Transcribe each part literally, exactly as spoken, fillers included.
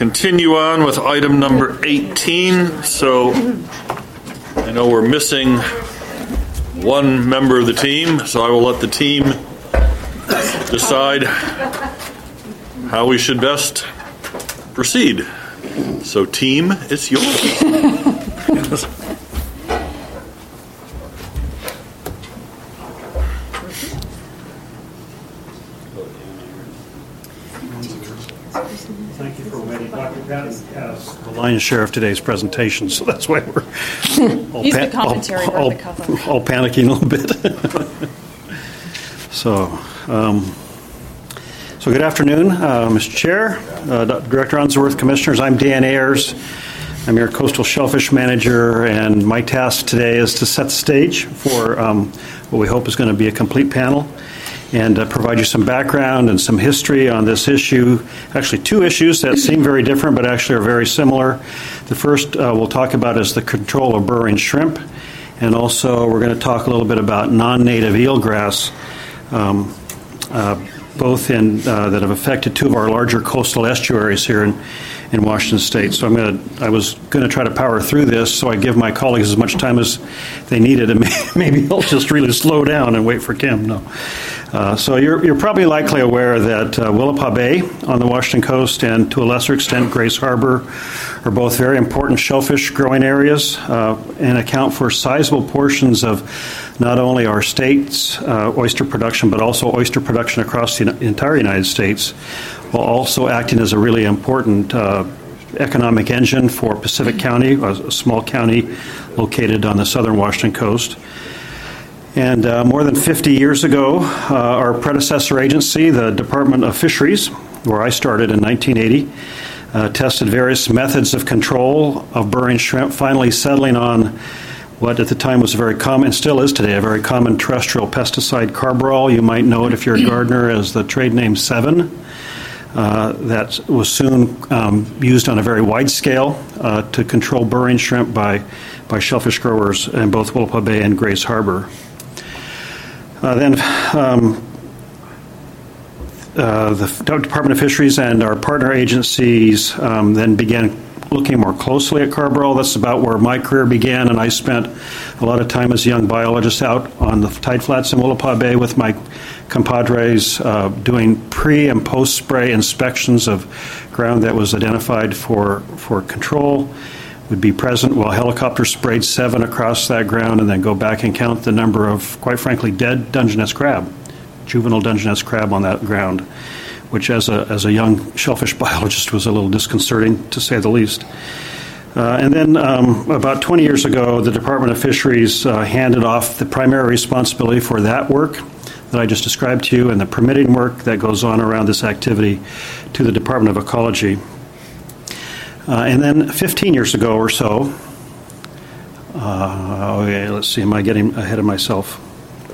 Continue on with item number eighteen. So I know we're missing one member of the team, so I will let the team decide how we should best proceed. So, team, it's yours. Thank you for waiting. Doctor Patton has the lion's share of today's presentation, so that's why we're all, He's pan- the commentary, all, all, the cover. all panicking a little bit. so, um, so good afternoon, uh, Mister Chair, uh, Director Unsworth, Commissioners. I'm Dan Ayers. I'm your Coastal Shellfish Manager, and my task today is to set the stage for um, what we hope is going to be a complete panel, and uh, provide you some background and some history on this issue. Actually, two issues that seem very different but actually are very similar. The first uh, we'll talk about is the control of burrowing shrimp, and also we're going to talk a little bit about non-native eelgrass, um, uh, both in uh, that have affected two of our larger coastal estuaries here in, in Washington State. So I'm going to, I was going to try to power through this, so I give my colleagues as much time as they needed, and maybe they'll just really slow down and wait for Kim. No. Uh, so you're, you're probably likely aware that uh, Willapa Bay on the Washington coast and to a lesser extent Grace Harbor are both very important shellfish growing areas uh, and account for sizable portions of not only our state's uh, oyster production but also oyster production across the entire United States, while also acting as a really important uh, economic engine for Pacific County, a small county located on the southern Washington coast. And uh, more than fifty years ago, uh, our predecessor agency, the Department of Fisheries, where I started in nineteen eighty, uh, tested various methods of control of burrowing shrimp, finally settling on what at the time was a very common, and still is today, a very common terrestrial pesticide, carbaryl. You might know it if you're a gardener as the trade name Seven. Uh, that was soon um, used on a very wide scale uh, to control burrowing shrimp by, by shellfish growers in both Willapa Bay and Grace Harbor. Uh, then um, uh, the Department of Fisheries and our partner agencies um, then began looking more closely at carbaryl. That's about where my career began, and I spent a lot of time as a young biologist out on the tide flats in Willapa Bay with my compadres uh, doing pre- and post-spray inspections of ground that was identified for, for control. Would be present while helicopters sprayed seven across that ground and then go back and count the number of, quite frankly, dead Dungeness crab, juvenile Dungeness crab on that ground, which as a as a young shellfish biologist was a little disconcerting, to say the least. Uh, and then um, about twenty years ago, the Department of Fisheries uh, handed off the primary responsibility for that work that I just described to you and the permitting work that goes on around this activity to the Department of Ecology. Uh, and then fifteen years ago or so, uh, okay, let's see, am I getting ahead of myself?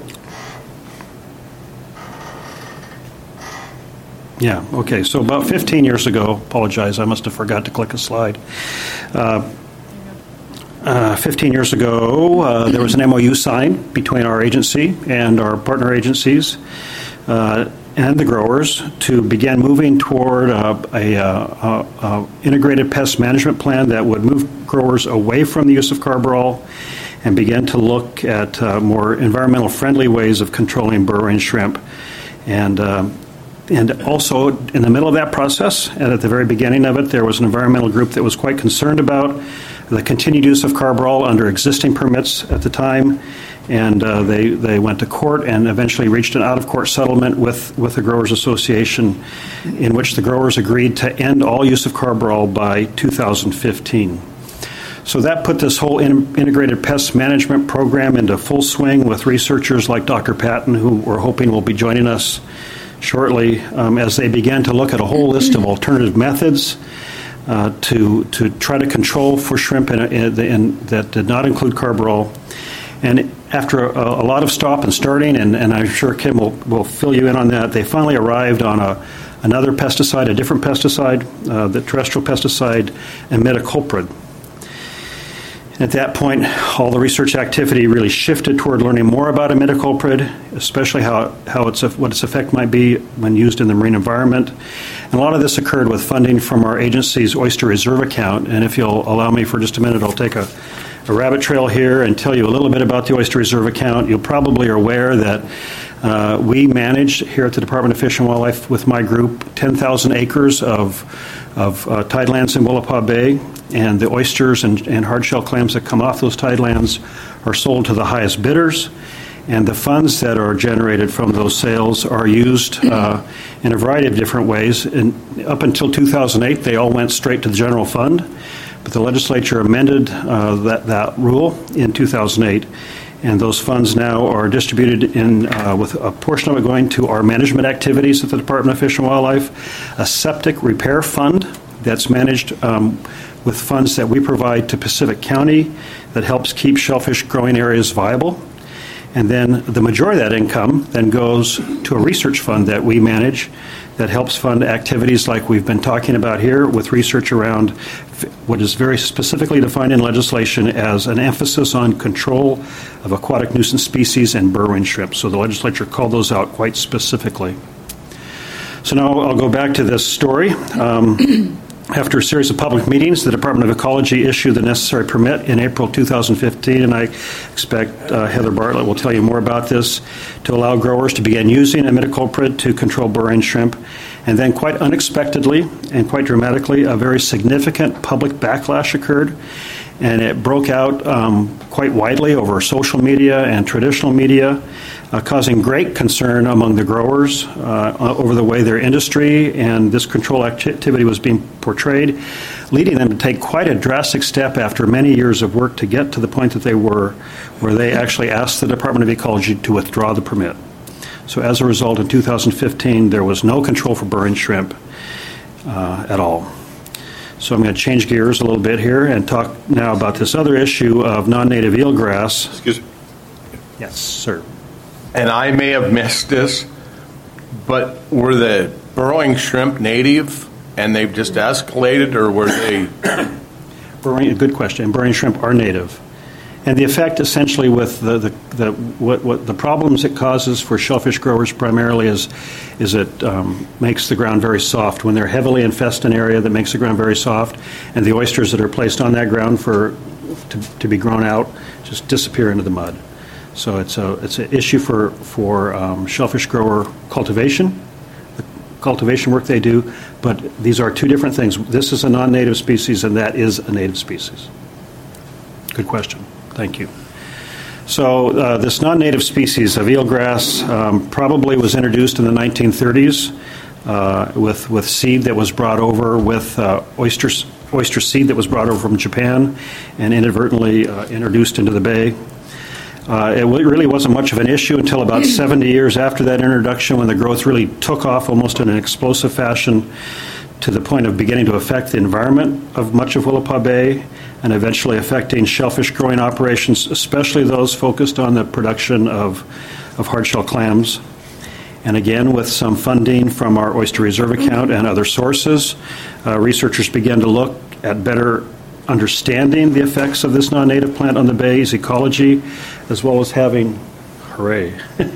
Yeah, okay, so about fifteen years ago, apologize, I must have forgot to click a slide. Uh, uh, fifteen years ago, uh, there was an M O U signed between our agency and our partner agencies uh, and the growers to begin moving toward uh, a, a, a, a integrated pest management plan that would move growers away from the use of carbaryl and begin to look at uh, more environmental friendly ways of controlling burrowing shrimp. And uh, And also, in the middle of that process, and at the very beginning of it, there was an environmental group that was quite concerned about the continued use of carbaryl under existing permits at the time, and uh, they, they went to court and eventually reached an out-of-court settlement with, with the Growers Association in which the growers agreed to end all use of carbaryl by two thousand fifteen. So that put this whole in, integrated pest management program into full swing with researchers like Doctor Patton, who we're hoping will be joining us shortly, um, as they began to look at a whole list of alternative methods uh, to to try to control for shrimp in, in, in, that did not include carbaryl. And after a, a lot of stop and starting, and, and I'm sure Kim will, will fill you in on that, they finally arrived on a another pesticide, a different pesticide, uh, the terrestrial pesticide, imidacloprid. At that point, all the research activity really shifted toward learning more about imidacloprid, especially how, how it's, what its effect might be when used in the marine environment. And a lot of this occurred with funding from our agency's Oyster Reserve account. And if you'll allow me for just a minute, I'll take a, a rabbit trail here and tell you a little bit about the Oyster Reserve account. You probably are aware that uh, we manage here at the Department of Fish and Wildlife with my group ten thousand acres of, of uh, tidelands in Willapa Bay. And the oysters and, and hardshell clams that come off those tidelands are sold to the highest bidders. And the funds that are generated from those sales are used uh, in a variety of different ways. And up until two thousand eight, they all went straight to the general fund. But the legislature amended uh, that, that rule in two thousand eight. And those funds now are distributed in, uh, with a portion of it going to our management activities at the Department of Fish and Wildlife, a septic repair fund that's managed um, with funds that we provide to Pacific County that helps keep shellfish growing areas viable. And then the majority of that income then goes to a research fund that we manage that helps fund activities like we've been talking about here with research around what is very specifically defined in legislation as an emphasis on control of aquatic nuisance species and burrowing shrimp. So the legislature called those out quite specifically. So now I'll go back to this story. Um, After a series of public meetings, the Department of Ecology issued the necessary permit in April two thousand fifteen, and I expect uh, Heather Bartlett will tell you more about this, to allow growers to begin using imidacloprid to control burrowing shrimp. And then quite unexpectedly and quite dramatically, a very significant public backlash occurred, and it broke out um, quite widely over social media and traditional media, uh, causing great concern among the growers uh, over the way their industry and this control activity was being portrayed, leading them to take quite a drastic step after many years of work to get to the point that they were, where they actually asked the Department of Ecology to withdraw the permit. So as a result, in two thousand fifteen, there was no control for burrowing shrimp uh, at all. So I'm going to change gears a little bit here and talk now about this other issue of non-native eelgrass. Excuse me. Yes, sir. And I may have missed this, but were the burrowing shrimp native and they've just escalated, or were they? Burrowing, good question. Burrowing shrimp are native. And the effect essentially with the, the, the what, what the problems it causes for shellfish growers primarily is is it um, makes the ground very soft. When they're heavily infested in an area, that makes the ground very soft, and the oysters that are placed on that ground for to, to be grown out just disappear into the mud. So it's a it's an issue for for um, shellfish grower cultivation, the cultivation work they do. But these are two different things. This is a non-native species, and that is a native species. Good question. Thank you. So uh, this non-native species of eelgrass um, probably was introduced in the nineteen thirties uh, with with seed that was brought over with uh, oyster oyster seed that was brought over from Japan and inadvertently uh, introduced into the bay. Uh, it really wasn't much of an issue until about seventy years after that introduction, when the growth really took off almost in an explosive fashion to the point of beginning to affect the environment of much of Willapa Bay and eventually affecting shellfish growing operations, especially those focused on the production of, of hardshell clams. And again, with some funding from our Oyster Reserve account and other sources, uh, researchers began to look at better understanding the effects of this non-native plant on the bay's ecology, as well as having Hooray.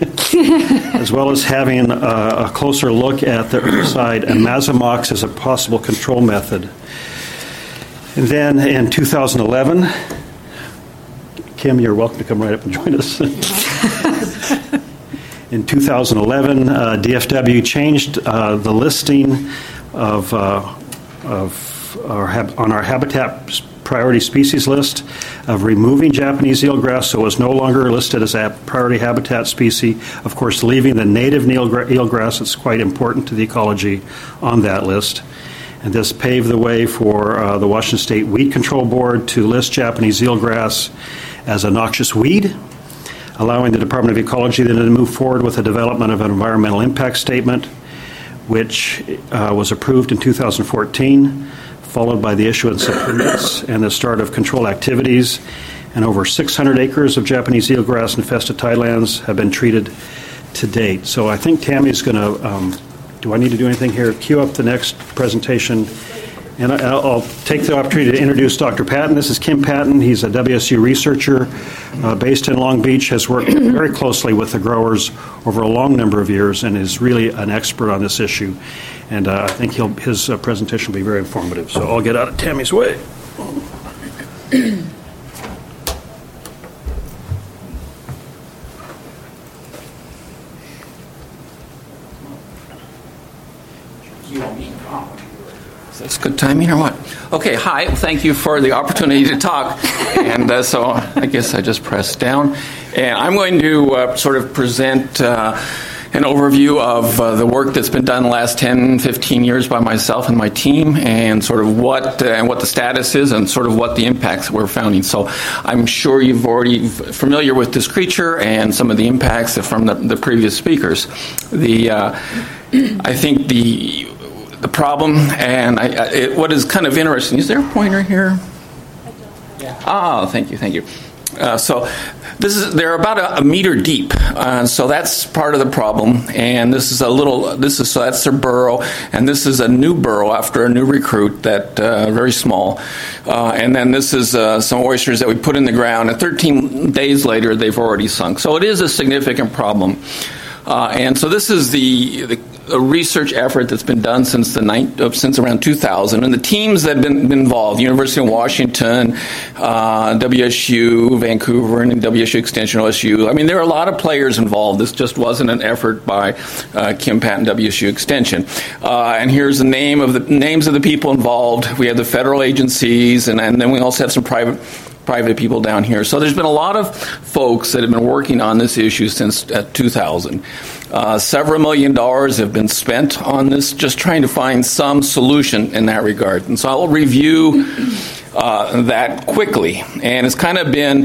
As well as having a, a closer look at the herbicide imazamox as a possible control method. And then in two thousand eleven, Kim, you're welcome to come right up and join us. In two thousand eleven, uh, D F W changed uh, the listing of, uh, of our hab- on our habitat priority species list of removing Japanese eelgrass, so it was no longer listed as a priority habitat species, of course leaving the native eelgrass that's quite important to the ecology on that list. And this paved the way for uh, the Washington State Weed Control Board to list Japanese eelgrass as a noxious weed, allowing the Department of Ecology then to move forward with the development of an environmental impact statement, which uh, was approved in two thousand fourteen, followed by the issuance of permits and the start of control activities. And over six hundred acres of Japanese eelgrass infested tidelands have been treated to date. So I think Tammy's going to, um, do I need to do anything here? Cue up the next presentation, And I- I'll take the opportunity to introduce Doctor Patton. This is Kim Patton. He's a W S U researcher uh, based in Long Beach, has worked very closely with the growers over a long number of years, and is really an expert on this issue. And uh, I think he'll, his uh, presentation will be very informative. So I'll get out of Tammy's way. That's good timing or what? Okay, hi. Thank you for the opportunity to talk. And uh, so I guess I just pressed down. And I'm going to uh, sort of present uh, an overview of uh, the work that's been done the last ten, fifteen years by myself and my team, and sort of what uh, and what the status is, and sort of what the impacts we're finding. So I'm sure you've already f- familiar with this creature and some of the impacts from the, the previous speakers. The uh, I think the The problem, and I, I, it, what is kind of interesting, is there a pointer here? Yeah. Ah, thank you, thank you. Uh, so this is they're about a, a meter deep, uh, so that's part of the problem. And this is a little. This is so that's their burrow, and this is a new burrow after a new recruit that uh, very small. Uh, and then this is uh, some oysters that we put in the ground, and thirteen days later they've already sunk. So it is a significant problem. Uh, and so this is the, the a research effort that's been done since the nine, uh, since around two thousand, and the teams that have been, been involved: University of Washington, uh, W S U, Vancouver, and W S U Extension O S U. I mean, there are a lot of players involved. This just wasn't an effort by uh, Kim Patton, W S U Extension. Uh, and here's the name of the names of the people involved. We have the federal agencies, and, and then we also have some private. private people down here. So there's been a lot of folks that have been working on this issue since uh, two thousand. Uh, several million dollars have been spent on this, just trying to find some solution in that regard. And so I will review uh, that quickly. And it's kind of been,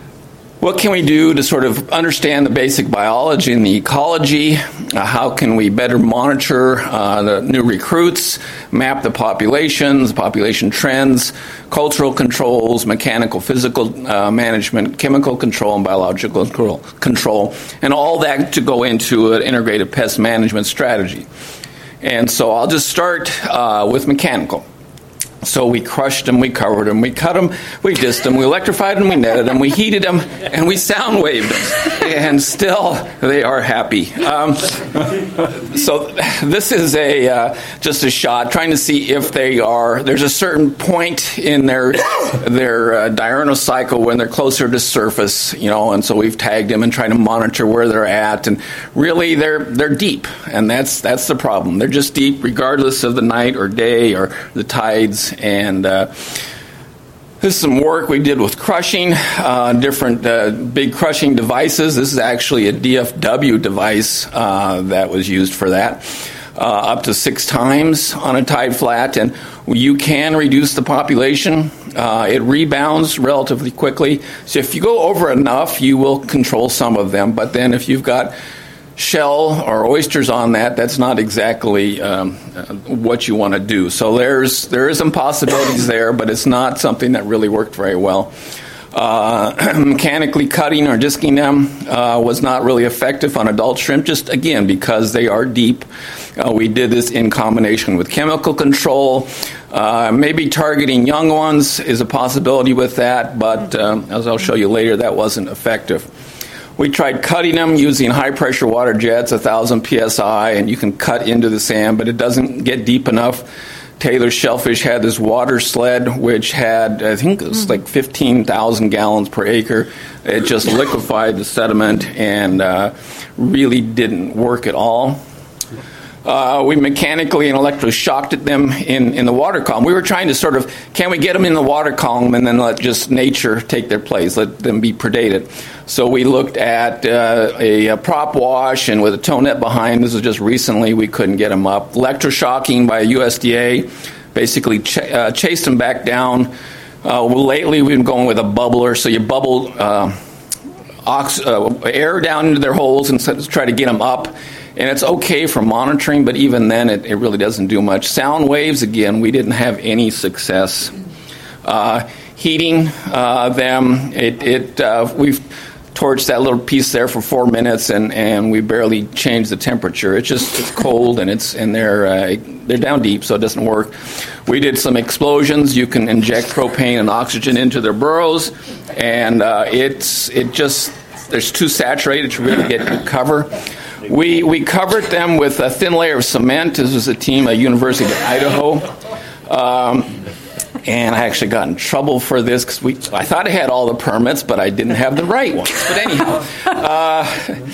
what can we do to sort of understand the basic biology and the ecology? Uh, how can we better monitor uh, the new recruits, map the populations, population trends, cultural controls, mechanical, physical uh, management, chemical control, and biological control, control, and all that to go into an integrated pest management strategy. And so I'll just start uh, with mechanical. So we crushed them, we covered them, we cut them, we dissed them, we electrified them, we netted them, we heated them, and we sound waved them. And still, they are happy. Um, so this is a uh, just a shot trying to see if they are. There's a certain point in their their uh, diurnal cycle when they're closer to surface, you know. And so we've tagged them and trying to monitor where they're at. And really, they're they're deep, and that's that's the problem. They're just deep, regardless of the night or day or the tides. And uh, this is some work we did with crushing, uh, different uh, big crushing devices. This is actually a D F W device uh, that was used for that, uh, up to six times on a tide flat. And you can reduce the population. Uh, it rebounds relatively quickly. So if you go over enough, you will control some of them. But then if you've got shell or oysters on that, that's not exactly um, uh, what you want to do. So there's there is some possibilities there, but it's not something that really worked very well. Uh, mechanically cutting or disking them uh, was not really effective on adult shrimp, just again because they are deep. Uh, we did this in combination with chemical control. Uh, maybe targeting young ones is a possibility with that, but uh, as I'll show you later, that wasn't effective. We tried cutting them using high-pressure water jets, one thousand P S I, and you can cut into the sand, but it doesn't get deep enough. Taylor's Shellfish had this water sled, which had, I think it was like fifteen thousand gallons per acre. It just liquefied the sediment and uh, really didn't work at all. Uh, we mechanically and electroshocked them in, in the water column. We were trying to sort of, can we get them in the water column and then let just nature take their place, let them be predated. So we looked at uh, a, a prop wash and with a tow net behind. This was just recently. We couldn't get them up. Electroshocking by U S D A basically ch- uh, chased them back down. Uh, well, lately we've been going with a bubbler. So you bubble uh, ox- uh, air down into their holes and try to get them up. And it's okay for monitoring, but even then it, it really doesn't do much. Sound waves, again, we didn't have any success. Uh, heating uh, them, it, it uh, we've torch that little piece there for four minutes, and, and we barely change the temperature. It's just it's cold, and it's and they're uh, they're down deep, so it doesn't work. We did some explosions. You can inject propane and oxygen into their burrows, and uh, it's it just there's too saturated to really get good cover. We we covered them with a thin layer of cement. This was a team at University of Idaho. Um, And I actually got in trouble for this because we I thought I had all the permits, but I didn't have the right ones. But anyhow, uh,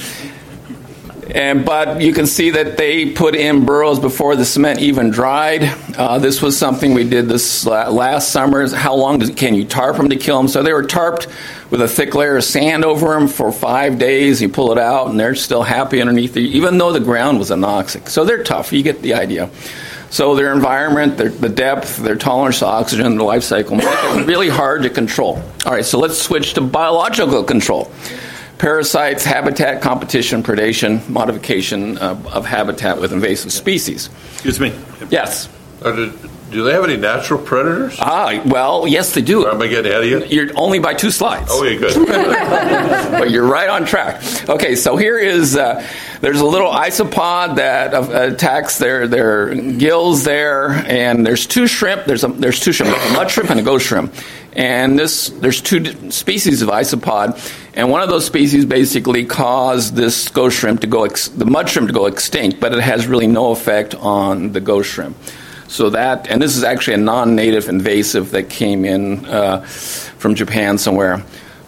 and but you can see that they put in burrows before the cement even dried. Uh, this was something we did this last summer. How long does, can you tarp them to kill them? So they were tarped with a thick layer of sand over them for five days. You pull it out, and they're still happy underneath, the, even though the ground was anoxic. So they're tough. You get the idea. So their environment, their, the depth, their tolerance to oxygen, their life cycle, make it really hard to control. All right, so let's switch to biological control. Parasites, habitat, competition, predation, modification of, of habitat with invasive species. Excuse me. Yes. Are the, do they have any natural predators? Ah, well, yes, they do. Or am I getting ahead of you? You're only by two slides. Oh, yeah, good. But you're right on track. Okay, so here is, uh, there's a little isopod that uh, attacks their, their gills there, and there's two shrimp. There's a, there's two shrimp, a mud shrimp and a ghost shrimp. And this, there's two species of isopod, and one of those species basically caused this ghost shrimp to go, ex- the mud shrimp to go extinct, but it has really no effect on the ghost shrimp. So that, and this is actually a non-native invasive that came in uh, from Japan somewhere.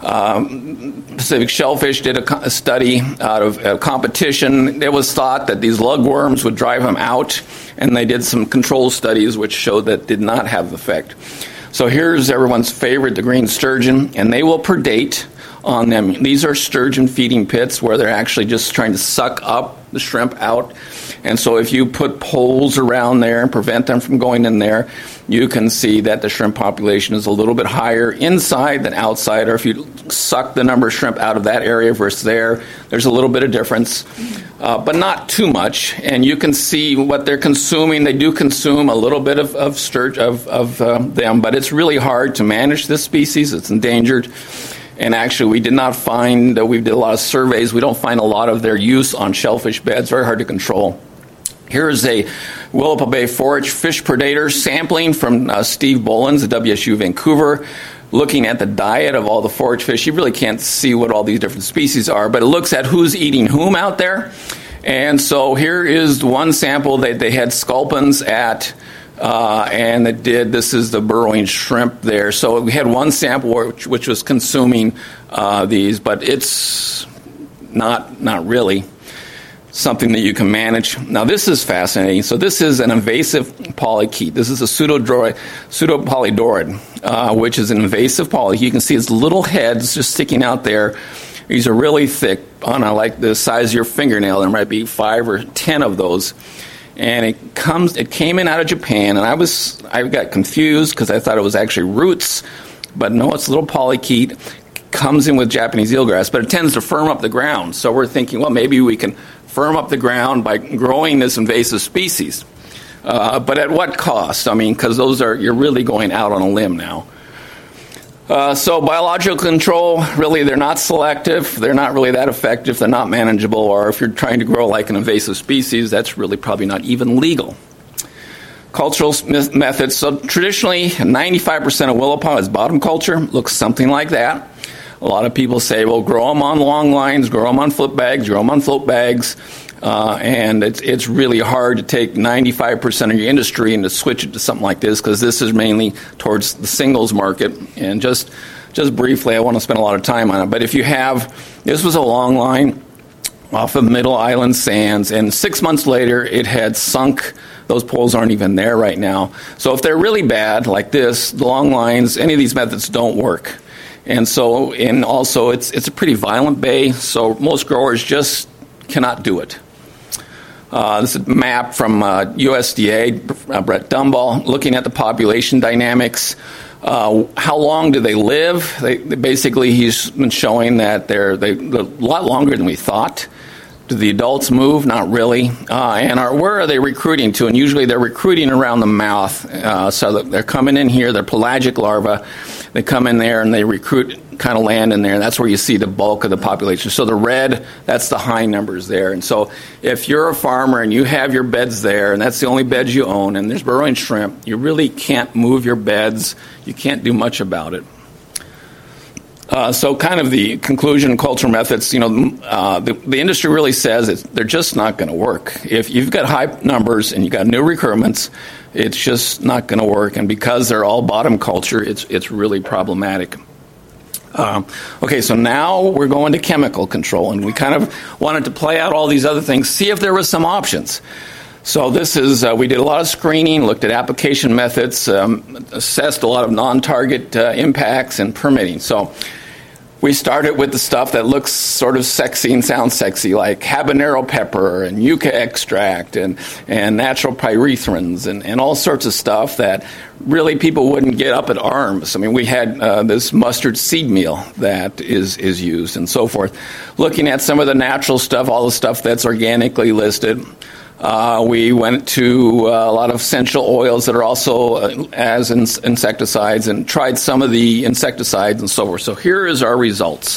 Um, Pacific shellfish did a, co- a study out of a competition. It was thought that these lugworms would drive them out, and they did some control studies which showed that did not have the effect. So here's everyone's favorite, the green sturgeon, and they will predate on them. These are sturgeon feeding pits where they're actually just trying to suck up the shrimp out. And so if you put poles around there and prevent them from going in there, you can see that the shrimp population is a little bit higher inside than outside. Or if you suck the number of shrimp out of that area versus there, there's a little bit of difference, uh, but not too much. And you can see what they're consuming. They do consume a little bit of of, sturge, of, of uh, them, but it's really hard to manage this species. It's endangered. And actually, we did not find, uh, we did a lot of surveys, we don't find a lot of their use on shellfish beds, very hard to control. Here is a Willapa Bay forage fish predator sampling from uh, Steve Bolins at W S U Vancouver, looking at the diet of all the forage fish. You really can't see what all these different species are, but it looks at who's eating whom out there. And so here is one sample. They, they had sculpins at Uh, and it did, this is the burrowing shrimp there. So we had one sample which, which was consuming uh, these, but it's not not really something that you can manage. Now this is fascinating. So this is an invasive polychaete. This is a pseudodroid, pseudopolydorid, uh, which is an invasive polychaete. You can see its little heads just sticking out there. These are really thick, I don't know, like the size of your fingernail. There might be five or ten of those. And it comes. It came in out of Japan, and I was I got confused because I thought it was actually roots, but no, it's a little polychaete. Comes in with Japanese eelgrass, but it tends to firm up the ground. So we're thinking, well, maybe we can firm up the ground by growing this invasive species. Uh, but at what cost? I mean, because those are you're really going out on a limb now. Uh, so biological control, really, they're not selective. They're not really that effective. They're not manageable. Or if you're trying to grow like an invasive species, that's really probably not even legal. Cultural methods. So traditionally, ninety-five percent of Willapa is bottom culture. Looks something like that. A lot of people say, well, grow them on long lines, grow them on flip bags, grow them on float bags. Uh, and it's it's really hard to take ninety-five percent of your industry and to switch it to something like this, because this is mainly towards the singles market. And just just briefly, I want to spend a lot of time on it. But if you have, this was a long line off of Middle Island Sands, and six months later, it had sunk. Those poles aren't even there right now. So if they're really bad, like this, the long lines, any of these methods don't work. And so, and also, it's it's a pretty violent bay, so most growers just cannot do it. Uh, this is a map from uh, U S D A, uh, Brett Dumball, looking at the population dynamics. Uh, how long do they live? They, they basically, he's been showing that they're, they, they're a lot longer than we thought. Do the adults move? Not really. Uh, and are, where are they recruiting to? And usually they're recruiting around the mouth. Uh, so that they're coming in here, they're pelagic larvae. They come in there and they recruit, kind of land in there. And that's where you see the bulk of the population. So the red, that's the high numbers there. And so if you're a farmer and you have your beds there, and that's the only beds you own, and there's burrowing shrimp, you really can't move your beds. You can't do much about it. Uh, so kind of the conclusion, culture methods, you know, uh, the, the industry really says it's, they're just not going to work. If you've got high numbers and you've got new recruitments, it's just not going to work. And because they're all bottom culture, it's it's really problematic. Um, okay, so now we're going to chemical control, and we kind of wanted to play out all these other things, see if there was some options. So this is, uh, we did a lot of screening, looked at application methods, um, assessed a lot of non-target uh, impacts and permitting. So we started with the stuff that looks sort of sexy and sounds sexy, like habanero pepper and yucca extract and, and natural pyrethrins and, and all sorts of stuff that really people wouldn't get up at arms. I mean, we had uh, this mustard seed meal that is, is used and so forth. Looking at some of the natural stuff, all the stuff that's organically listed. Uh, we went to uh, a lot of essential oils that are also uh, as in- insecticides and tried some of the insecticides and so forth. So here is our results.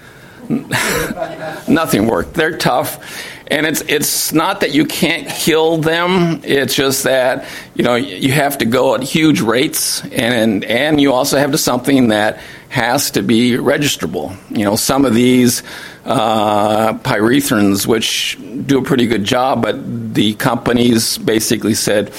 Nothing worked. They're tough. And it's it's not that you can't kill them. It's just that, you know, you have to go at huge rates, and and you also have to something that has to be registrable. You know, some of these uh, pyrethrins, which do a pretty good job, but the companies basically said,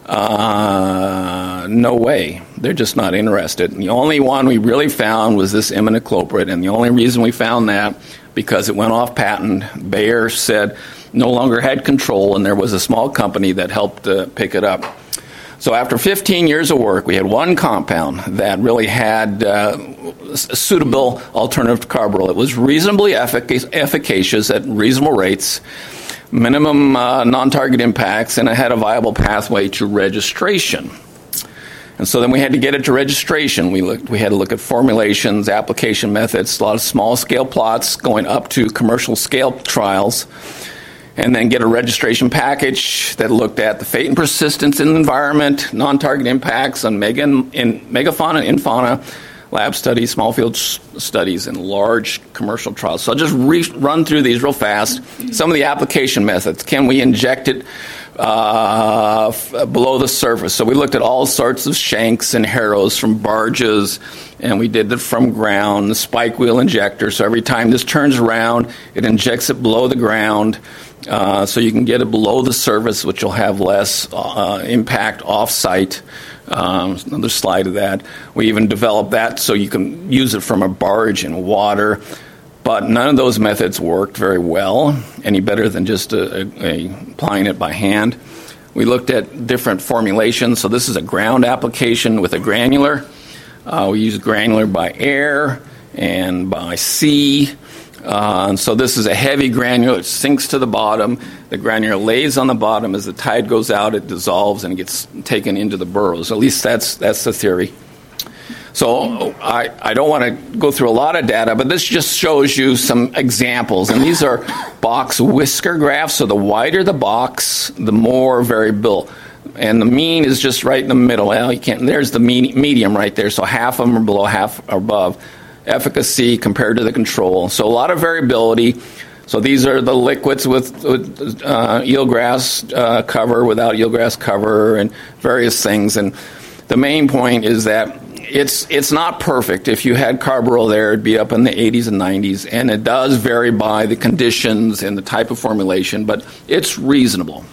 uh, no way. They're just not interested. And the only one we really found was this imidacloprid, and the only reason we found that because it went off patent. Bayer said no longer had control, and there was a small company that helped uh, pick it up. So after fifteen years of work, we had one compound that really had uh, a suitable alternative to carbaryl. It was reasonably effic- efficacious at reasonable rates, minimum uh, non-target impacts, and it had a viable pathway to registration. And so then we had to get it to registration. We looked, we had to look at formulations, application methods, a lot of small-scale plots going up to commercial-scale trials, and then get a registration package that looked at the fate and persistence in the environment, non-target impacts on mega in megafauna and infauna, lab studies, small field studies, and large commercial trials. So I'll just re- run through these real fast. Some of the application methods. Can we inject it uh, f- below the surface? So we looked at all sorts of shanks and harrows from barges, and we did it from ground, the spike wheel injector. So every time this turns around, it injects it below the ground. Uh, so you can get it below the surface, which will have less uh, impact off-site. Um, another slide of that. We even developed that so you can use it from a barge in water. But none of those methods worked very well, any better than just a, a, a applying it by hand. We looked at different formulations. So this is a ground application with a granular. Uh, we use granular by air and by sea. Uh, and so this is a heavy granular. It sinks to the bottom. The granular lays on the bottom. As the tide goes out, it dissolves and gets taken into the burrows. At least that's that's the theory. So I, I don't want to go through a lot of data, but this just shows you some examples. And these are box whisker graphs. So the wider the box, the more variable. And the mean is just right in the middle. Well, you can't. There's the me- medium right there. So half of them are below, half are above. Efficacy compared to the control. So a lot of variability. So these are the liquids with, with uh, eelgrass uh, cover, without eelgrass cover, and various things. And the main point is that it's it's not perfect. If you had carbaryl there, it'd be up in the eighties and nineties, and it does vary by the conditions and the type of formulation, but it's reasonable.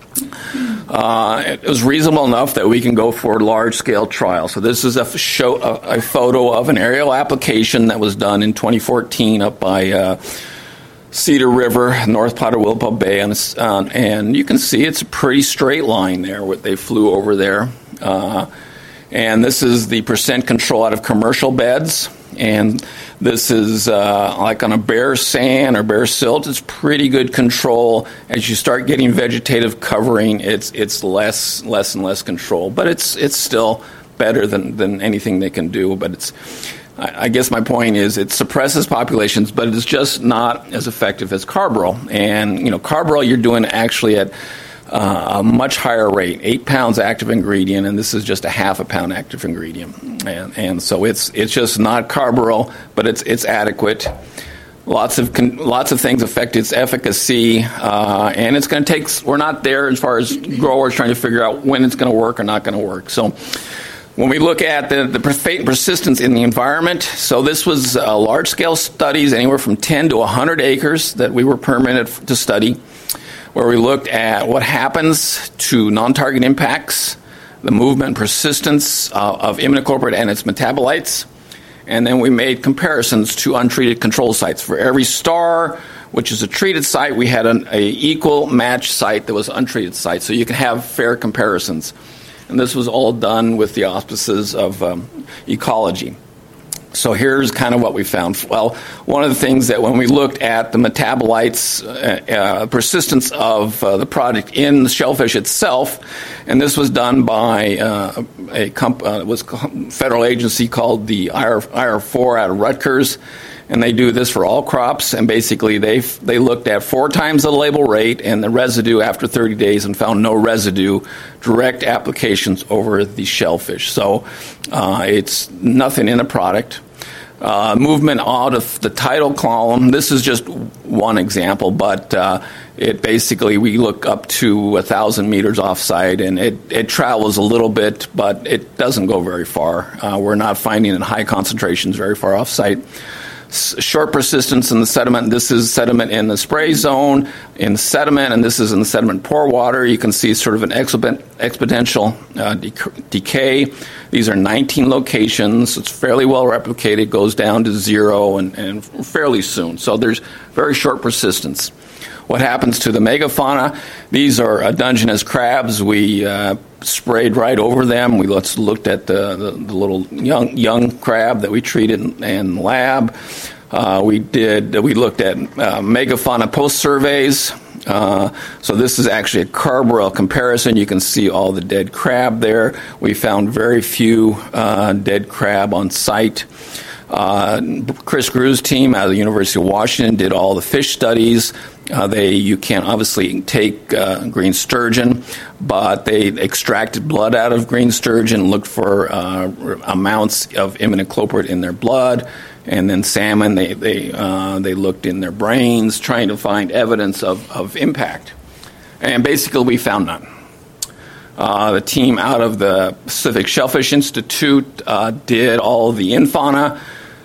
Uh, it was reasonable enough that we can go for large-scale trials. So this is a, show, a, a photo of an aerial application that was done in twenty fourteen up by uh, Cedar River, North Potawatomi Bay, and, uh, and you can see it's a pretty straight line there. What they flew over there, uh, and this is the percent control out of commercial beds. And this is uh, like on a bare sand or bare silt. It's pretty good control. As you start getting vegetative covering, it's it's less less and less control. But it's it's still better than, than anything they can do. But it's I, I guess my point is it suppresses populations, but it's just not as effective as carbaryl. And, you know, carbaryl you're doing actually at uh, a much higher rate, eight pounds active ingredient, and this is just a half a pound active ingredient. And, and so it's it's just not carbaryl, but it's it's adequate. Lots of lots of things affect its efficacy, uh, and it's going to take. We're not there as far as growers trying to figure out when it's going to work or not going to work. So, when we look at the the persistence in the environment, so this was uh, large scale studies, anywhere from ten to one hundred acres that we were permitted to study, where we looked at what happens to non-target impacts, the movement and persistence uh, of imidacloprid and its metabolites. And then we made comparisons to untreated control sites. For every star, which is a treated site, we had an a equal match site that was untreated site. So you can have fair comparisons. And this was all done with the auspices of um, ecology. So here's kind of what we found. Well, one of the things that when we looked at the metabolites, uh, uh, persistence of uh, the product in the shellfish itself, and this was done by uh, a comp- uh, was a federal agency called the I R four out of Rutgers, and they do this for all crops. And basically, they they looked at four times the label rate and the residue after thirty days, and found no residue. Direct applications over the shellfish. So uh, it's nothing in the product. Uh, movement out of the tidal column. This is just one example, but uh, it basically we look up to a thousand meters offsite, and it, it travels a little bit, but it doesn't go very far. Uh, we're not finding in high concentrations very far offsite. Short persistence in the sediment. This is sediment in the spray zone, in the sediment, and this is in the sediment pore water. You can see sort of an exponential uh, dec- decay. These are nineteen locations. It's fairly well replicated, goes down to zero and, and fairly soon. So there's very short persistence. What happens to the megafauna? These are uh, Dungeness crabs. We uh, sprayed right over them. We let's looked at the, the, the little young young crab that we treated in, in the lab. Uh, we did. We looked at uh, megafauna post surveys. Uh, so this is actually a carbaryl comparison. You can see all the dead crab there. We found very few uh, dead crab on site. Uh, Chris Grew's team out of the University of Washington did all the fish studies. Uh, they you can't obviously take uh, green sturgeon, but they extracted blood out of green sturgeon, looked for uh, amounts of imidacloprid in their blood, and then salmon. They they uh, they looked in their brains, trying to find evidence of, of impact, and basically we found none. Uh, the team out of the Pacific Shellfish Institute uh, did all the infauna.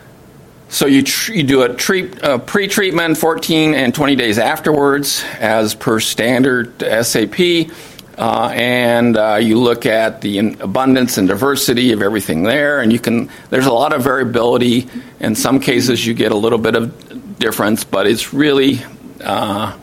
So you, tr- you do a treat, uh, pre-treatment fourteen and twenty days afterwards as per standard S A P, uh, and uh, you look at the abundance and diversity of everything there, and you can. There's a lot of variability. In some cases, you get a little bit of difference, but it's really uh,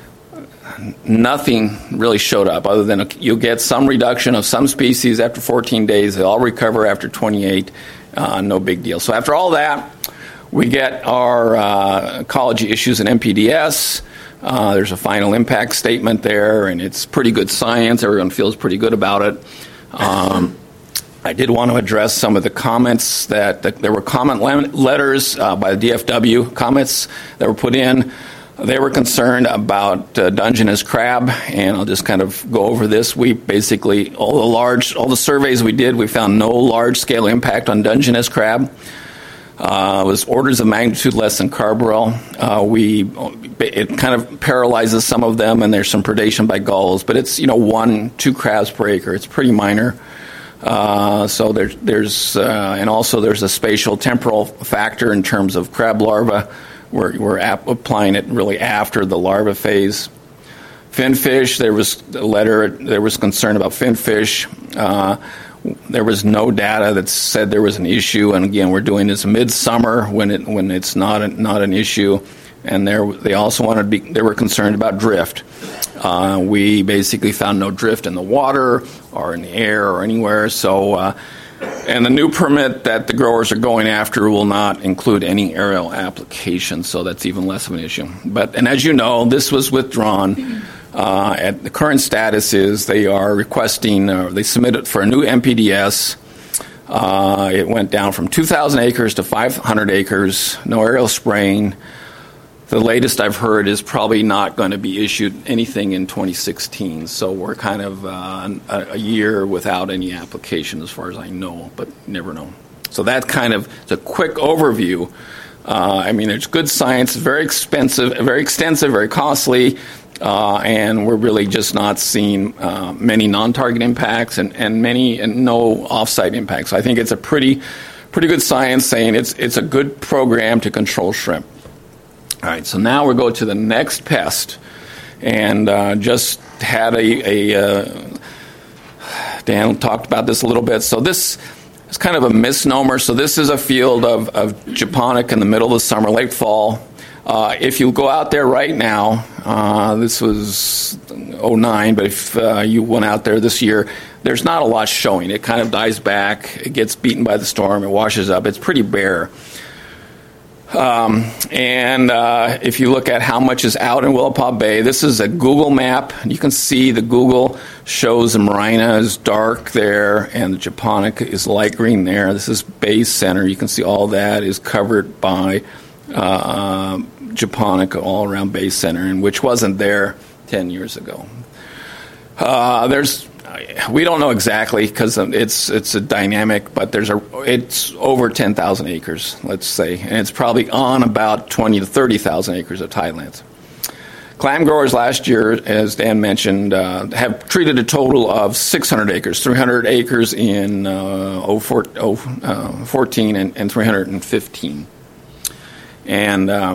nothing really showed up other than a, you'll get some reduction of some species after fourteen days. They all recover after twenty-eight. Uh, no big deal. So after all that, we get our uh, ecology issues in M P D S. Uh, there's a final impact statement there, and it's pretty good science. Everyone feels pretty good about it. Um, I did want to address some of the comments that, that there were comment letters uh, by the D F W, comments that were put in. They were concerned about uh, Dungeness crab, and I'll just kind of go over this. We basically, all the large, all the surveys we did, we found no large-scale impact on Dungeness crab. Uh, it was orders of magnitude less than carbaryl. Uh, we it kind of paralyzes some of them, and there's some predation by gulls, but it's you know one, two crabs per acre. It's pretty minor. Uh, so there's there's uh, and also there's a spatial temporal factor in terms of crab larvae. We're we're ap- applying it really after the larva phase. Finfish, there was a letter. There was concern about finfish. Uh, There was no data that said there was an issue, and again, we're doing this midsummer when it when it's not a, not an issue. And there, they also wanted to be. They were concerned about drift. Uh, we basically found no drift in the water or in the air or anywhere. So, uh, and the new permit that the growers are going after will not include any aerial application. So that's even less of an issue. But and as you know, this was withdrawn. Uh, at the current status is they are requesting, uh, they submitted for a new M P D S. Uh, it went down from two thousand acres to five hundred acres, no aerial spraying. The latest I've heard is probably not going to be issued anything in twenty sixteen, so we're kind of uh, a, a year without any application as far as I know, but never know. So that kind of is a quick overview. Uh, I mean, there's good science, very expensive, very extensive, very costly, uh, and we're really just not seeing uh, many non-target impacts and, and many and no off-site impacts. So I think it's a pretty, pretty good science saying it's it's a good program to control shrimp. All right, so now we go to the next pest, and uh, just had a, a uh, Dan talked about this a little bit. So this is kind of a misnomer. So this is a field of, of Japonica in the middle of the summer, late fall. Uh, if you go out there right now, uh, this was oh nine, but if uh, you went out there this year, there's not a lot showing. It kind of dies back. It gets beaten by the storm. It washes up. It's pretty bare. Um, and uh, if you look at how much is out in Willapa Bay, this is a Google map. You can see the Google shows the Marina is dark there and the Japonica is light green there. This is Bay Center. You can see all that is covered by uh, Japonica all around Bay Center, and which wasn't there ten years ago. Uh, there's We don't know exactly because it's it's a dynamic, but there's a it's over ten thousand acres, let's say, and it's probably on about twenty to thirty thousand acres of tidelands. Clam growers last year, as Dan mentioned, uh, have treated a total of six hundred acres, three hundred acres in uh, oh fourteen and, and three hundred fifteen. And uh,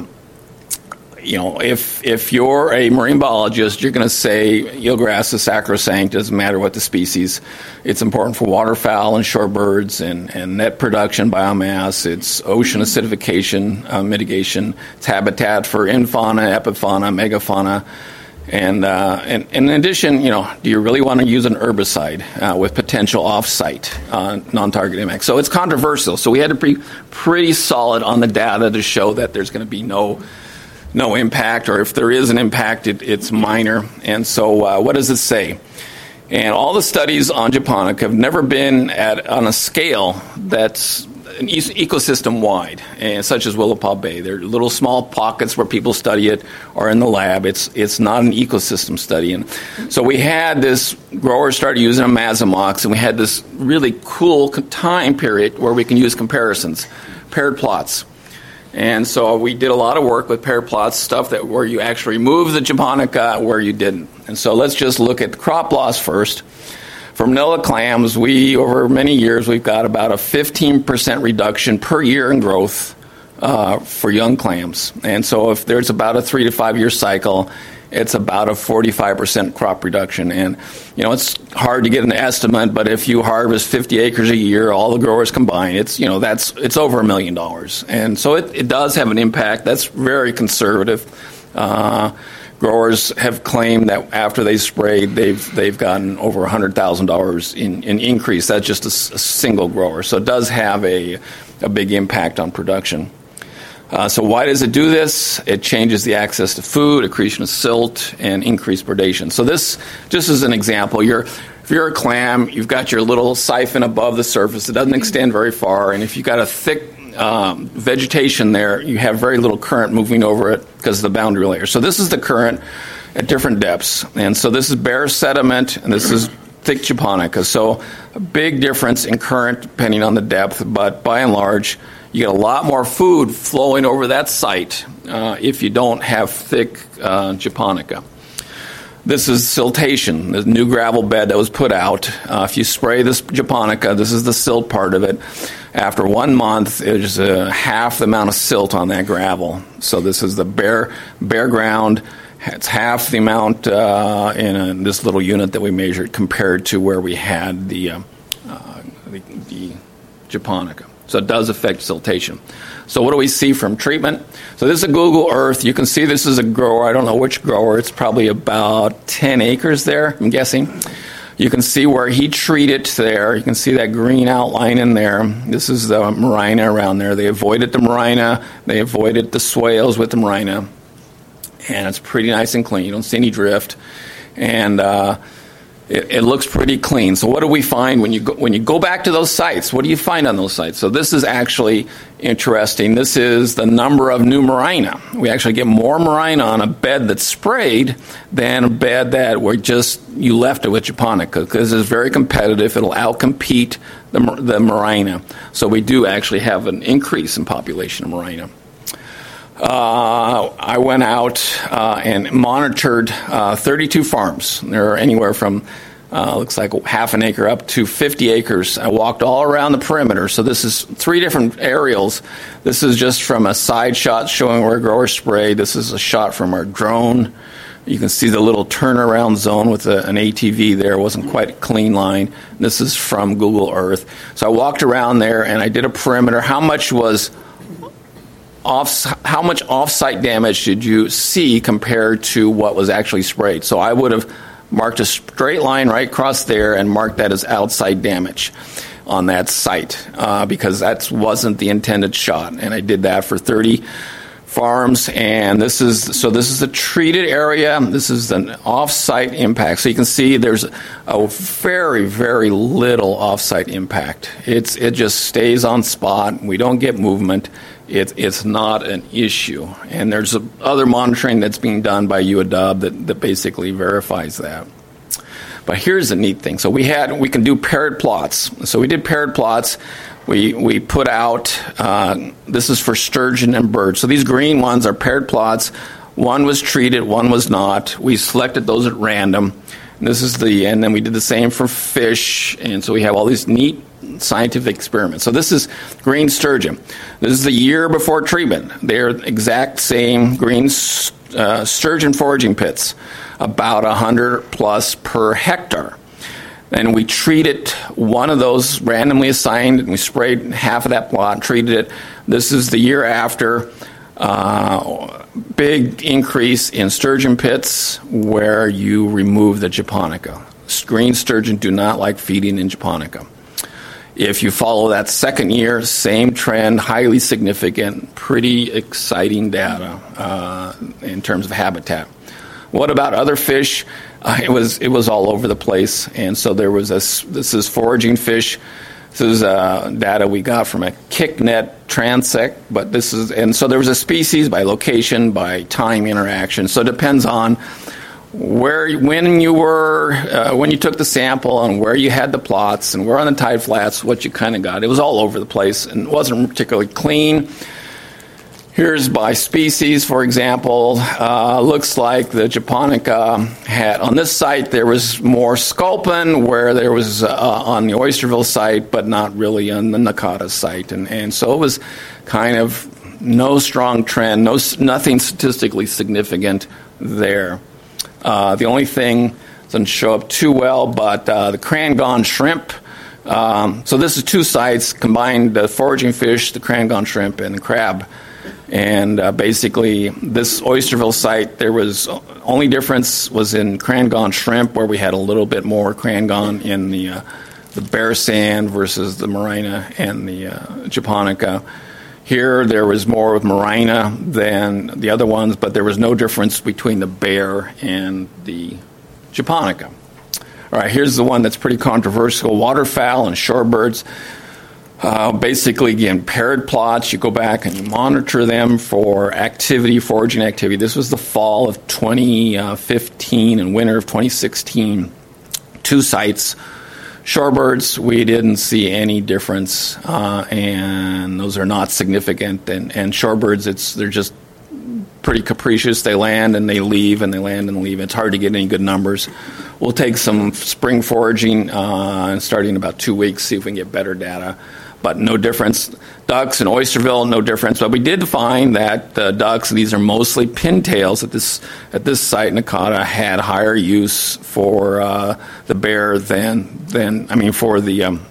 You know, if if you're a marine biologist, you're going to say eelgrass is sacrosanct. Doesn't matter what the species. It's important for waterfowl and shorebirds and, and net production, biomass. It's ocean acidification uh, mitigation. It's habitat for infauna, epifauna, megafauna, and, uh, and and in addition, you know, do you really want to use an herbicide uh, with potential off-site uh, non-target impact? So it's controversial. So we had to be pretty solid on the data to show that there's going to be no. no impact, or if there is an impact, it, it's minor. And so uh, what does it say? And all the studies on Japonica have never been at on a scale that's an e- ecosystem-wide, and such as Willapa Bay. There are little small pockets where people study it or in the lab. It's it's not an ecosystem study. And so we had this, growers started using Amazamox, and we had this really cool time period where we can use comparisons, paired plots. And so we did a lot of work with pair plots, stuff that where you actually remove the Japonica, where you didn't. And so let's just look at crop loss first. For manila clams, we, over many years, we've got about a fifteen percent reduction per year in growth uh, for young clams. And so if there's about a three to five year cycle, it's about a forty-five percent crop reduction. And, you know, it's hard to get an estimate, but if you harvest fifty acres a year, all the growers combined, it's, you know, that's, it's over a million dollars. And so it, it does have an impact. That's very conservative. Uh, growers have claimed that after they sprayed, they've, they've gotten over one hundred thousand dollars in, in increase. That's just a, a single grower. So it does have a, a big impact on production. Uh, so why does it do this? It changes the access to food, accretion of silt, and increased predation. So this, just as an example, you're, if you're a clam, you've got your little siphon above the surface. It doesn't extend very far, and if you've got a thick um, vegetation there, you have very little current moving over it because of the boundary layer. So this is the current at different depths. And so this is bare sediment, and this is thick Japonica. So a big difference in current depending on the depth, but by and large, you get a lot more food flowing over that site uh, if you don't have thick uh, Japonica. This is siltation, the new gravel bed that was put out. Uh, if you spray this Japonica, this is the silt part of it. After one month, there's uh, half the amount of silt on that gravel. So this is the bare, bare ground. It's half the amount uh, in a, this little unit that we measured compared to where we had the, uh, uh, the, the Japonica. So it does affect siltation. So what do we see from treatment? So this is a Google Earth. You can see this is a grower. I don't know which grower. It's probably about ten acres there, I'm guessing. You can see where he treated there. You can see that green outline in there. This is the marina around there. They avoided the marina. They avoided the swales with the marina. And it's pretty nice and clean. You don't see any drift. And uh, It, it looks pretty clean. So what do we find when you go, when you go back to those sites? What do you find on those sites? So this is actually interesting. This is the number of new Marina. We actually get more Marina on a bed that's sprayed than a bed that were just you left it with Japonica, because it's very competitive. It'll outcompete the the Marina. So we do actually have an increase in population of Marina. Uh, I went out uh, and monitored uh, thirty-two farms. There are anywhere from, uh, looks like half an acre up to fifty acres. I walked all around the perimeter. So this is three different aerials. This is just from a side shot showing where growers spray. This is a shot from our drone. You can see the little turnaround zone with a, an A T V there. It wasn't quite a clean line. This is from Google Earth. So I walked around there and I did a perimeter. How much was Off, how much off-site damage did you see compared to what was actually sprayed? So I would have marked a straight line right across there and marked that as outside damage on that site uh, because that wasn't the intended shot. And I did that for thirty farms. And this is so this is a treated area. This is an off-site impact. So you can see there's a very, very little off-site impact. It's it just stays on spot. We don't get movement. It, it's not an issue. And there's a, other monitoring that's being done by U A W that, that basically verifies that. But here's the neat thing. So we had we can do paired plots. So we did paired plots. We we put out, uh, this is for sturgeon and bird. So these green ones are paired plots. One was treated, one was not. We selected those at random. And this is the, and then we did the same for fish. And so we have all these neat scientific experiments. So this is green sturgeon. This is the year before treatment. They're exact same green uh, sturgeon foraging pits, about one hundred plus per hectare. And we treated one of those randomly assigned, and we sprayed half of that plot, treated it. This is the year after. Uh, big increase in sturgeon pits where you remove the Japonica. Green sturgeon do not like feeding in Japonica. If you follow that second year, same trend, highly significant, pretty exciting data uh, in terms of habitat. What about other fish? Uh, it was it was all over the place, and so there was a. This is foraging fish. This is uh, data we got from a KickNet transect, but this is and so there was a species by location, by time interaction. So it depends on where, when you were, uh, when you took the sample, and where you had the plots, and where on the tide flats, what you kind of got. It was all over the place, and wasn't particularly clean. Here's by species, for example. Uh, looks like the Japonica had, on this site, there was more sculpin, where there was uh, on the Oysterville site, but not really on the Nakata site. And, and so it was kind of no strong trend, no nothing statistically significant there. Uh, the only thing doesn't show up too well, but uh, the Krangon shrimp. Um, so this is two sites, combined the foraging fish, the Krangon shrimp, and the crab. And uh, basically, this Oysterville site, there was only difference was in Krangon shrimp, where we had a little bit more Krangon in the uh, the bear sand versus the Marina and the uh, Japonica. Here, there was more with Marina than the other ones, but there was no difference between the bear and the Japonica. All right, here's the one that's pretty controversial: waterfowl and shorebirds. Uh, basically, again, paired plots. You go back and you monitor them for activity, foraging activity. This was the fall of twenty fifteen and winter of twenty sixteen. Two sites. Shorebirds, we didn't see any difference, uh, and those are not significant. And, and shorebirds, it's they're just pretty capricious. They land and they leave, and they land and leave. It's hard to get any good numbers. We'll take some spring foraging uh, starting in about two weeks, see if we can get better data. But no difference. Ducks in Oysterville, no difference. But we did find that the ducks, these are mostly pintails at this at this site, Nakata, had higher use for uh, the bear than than I mean for the um,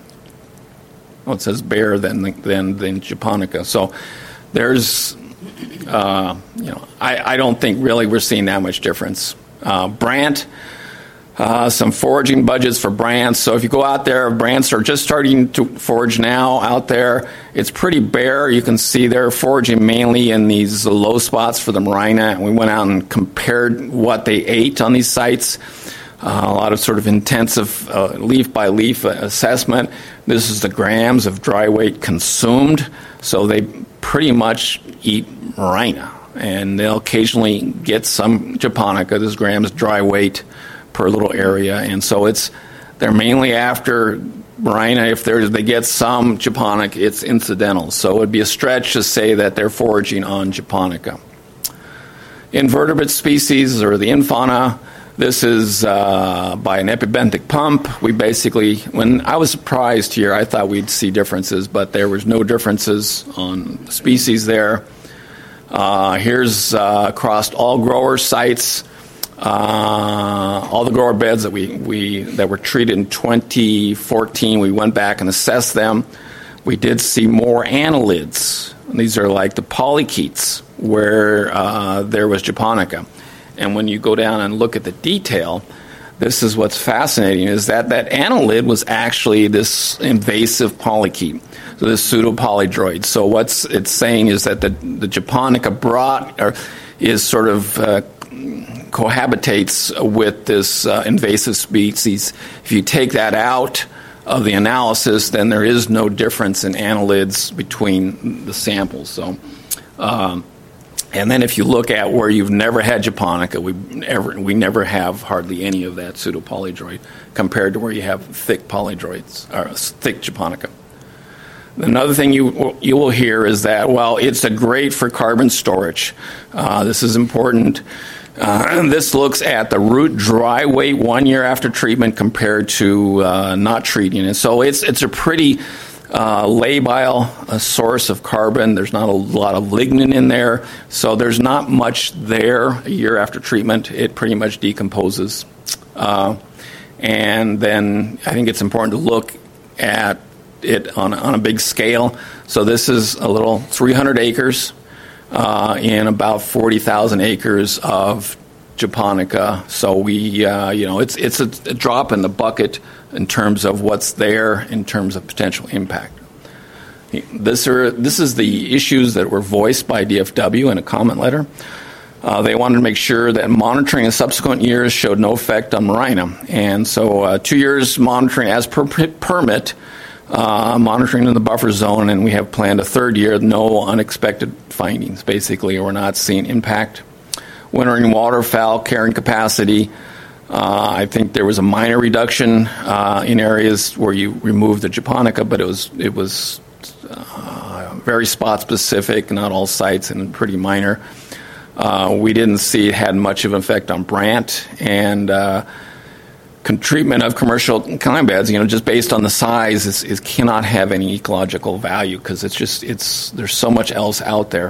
well, it says bear than than than Japonica. So there's uh, you know I, I don't think really we're seeing that much difference. Uh, Brant. Uh, some foraging budgets for brants. So if you go out there, brants are just starting to forage now out there. It's pretty bare. You can see they're foraging mainly in these low spots for the Marina. And we went out and compared what they ate on these sites. uh, a lot of sort of intensive uh, leaf-by-leaf assessment. This is the grams of dry weight consumed, so they pretty much eat Rhina, and they'll occasionally get some Japonica. This grams dry weight per little area, and so it's they're mainly after Rhina. If they get some Japonica, it's incidental, so it would be a stretch to say that they're foraging on Japonica. Invertebrate species, or the infauna, this is uh, by an epibenthic pump. We basically, when I was surprised here, I thought we'd see differences, but there was no differences on the species there. Uh, here's uh, across all grower sites, uh, all the grower beds that we, we that were treated in twenty fourteen. We went back and assessed them. We did see more annelids. These are like the polychaetes, where uh, there was Japonica. And when you go down and look at the detail, this is what's fascinating, is that that annelid was actually this invasive polychaete, so this pseudopolydroid. So what's it's saying is that the, the Japonica brought, or is sort of uh, cohabitates with this uh, invasive species. If you take that out of the analysis, then there is no difference in annelids between the samples. So, um, and then if you look at where you've never had Japonica, we never we never have hardly any of that pseudopolydroid compared to where you have thick polydroids or thick Japonica. Another thing you you will hear is that, well, it's a great for carbon storage. Uh, this is important. Uh, and this looks at the root dry weight one year after treatment compared to uh, not treating it. So it's it's a pretty uh, labile uh, source of carbon. There's not a lot of lignin in there, so there's not much there a year after treatment. It pretty much decomposes. Uh, and then I think it's important to look at it on, on a big scale. So this is a little three hundred acres. Uh, in about forty thousand acres of Japonica. So we, uh, you know, it's it's a, a drop in the bucket in terms of what's there in terms of potential impact. This are this is the issues that were voiced by D F W in a comment letter. Uh, they wanted to make sure that monitoring in subsequent years showed no effect on Rhina. And so uh, two years monitoring as per permit, Uh, monitoring in the buffer zone, and we have planned a third year, no unexpected findings. Basically, we're not seeing impact. Wintering waterfowl carrying capacity, uh, I think there was a minor reduction uh, in areas where you removed the Japonica, but it was it was uh, very spot specific, not all sites, and pretty minor. Uh, we didn't see it had much of an effect on Brant, and uh, treatment of commercial climb beds, you know, just based on the size, is, is cannot have any ecological value because it's just it's there's so much else out there.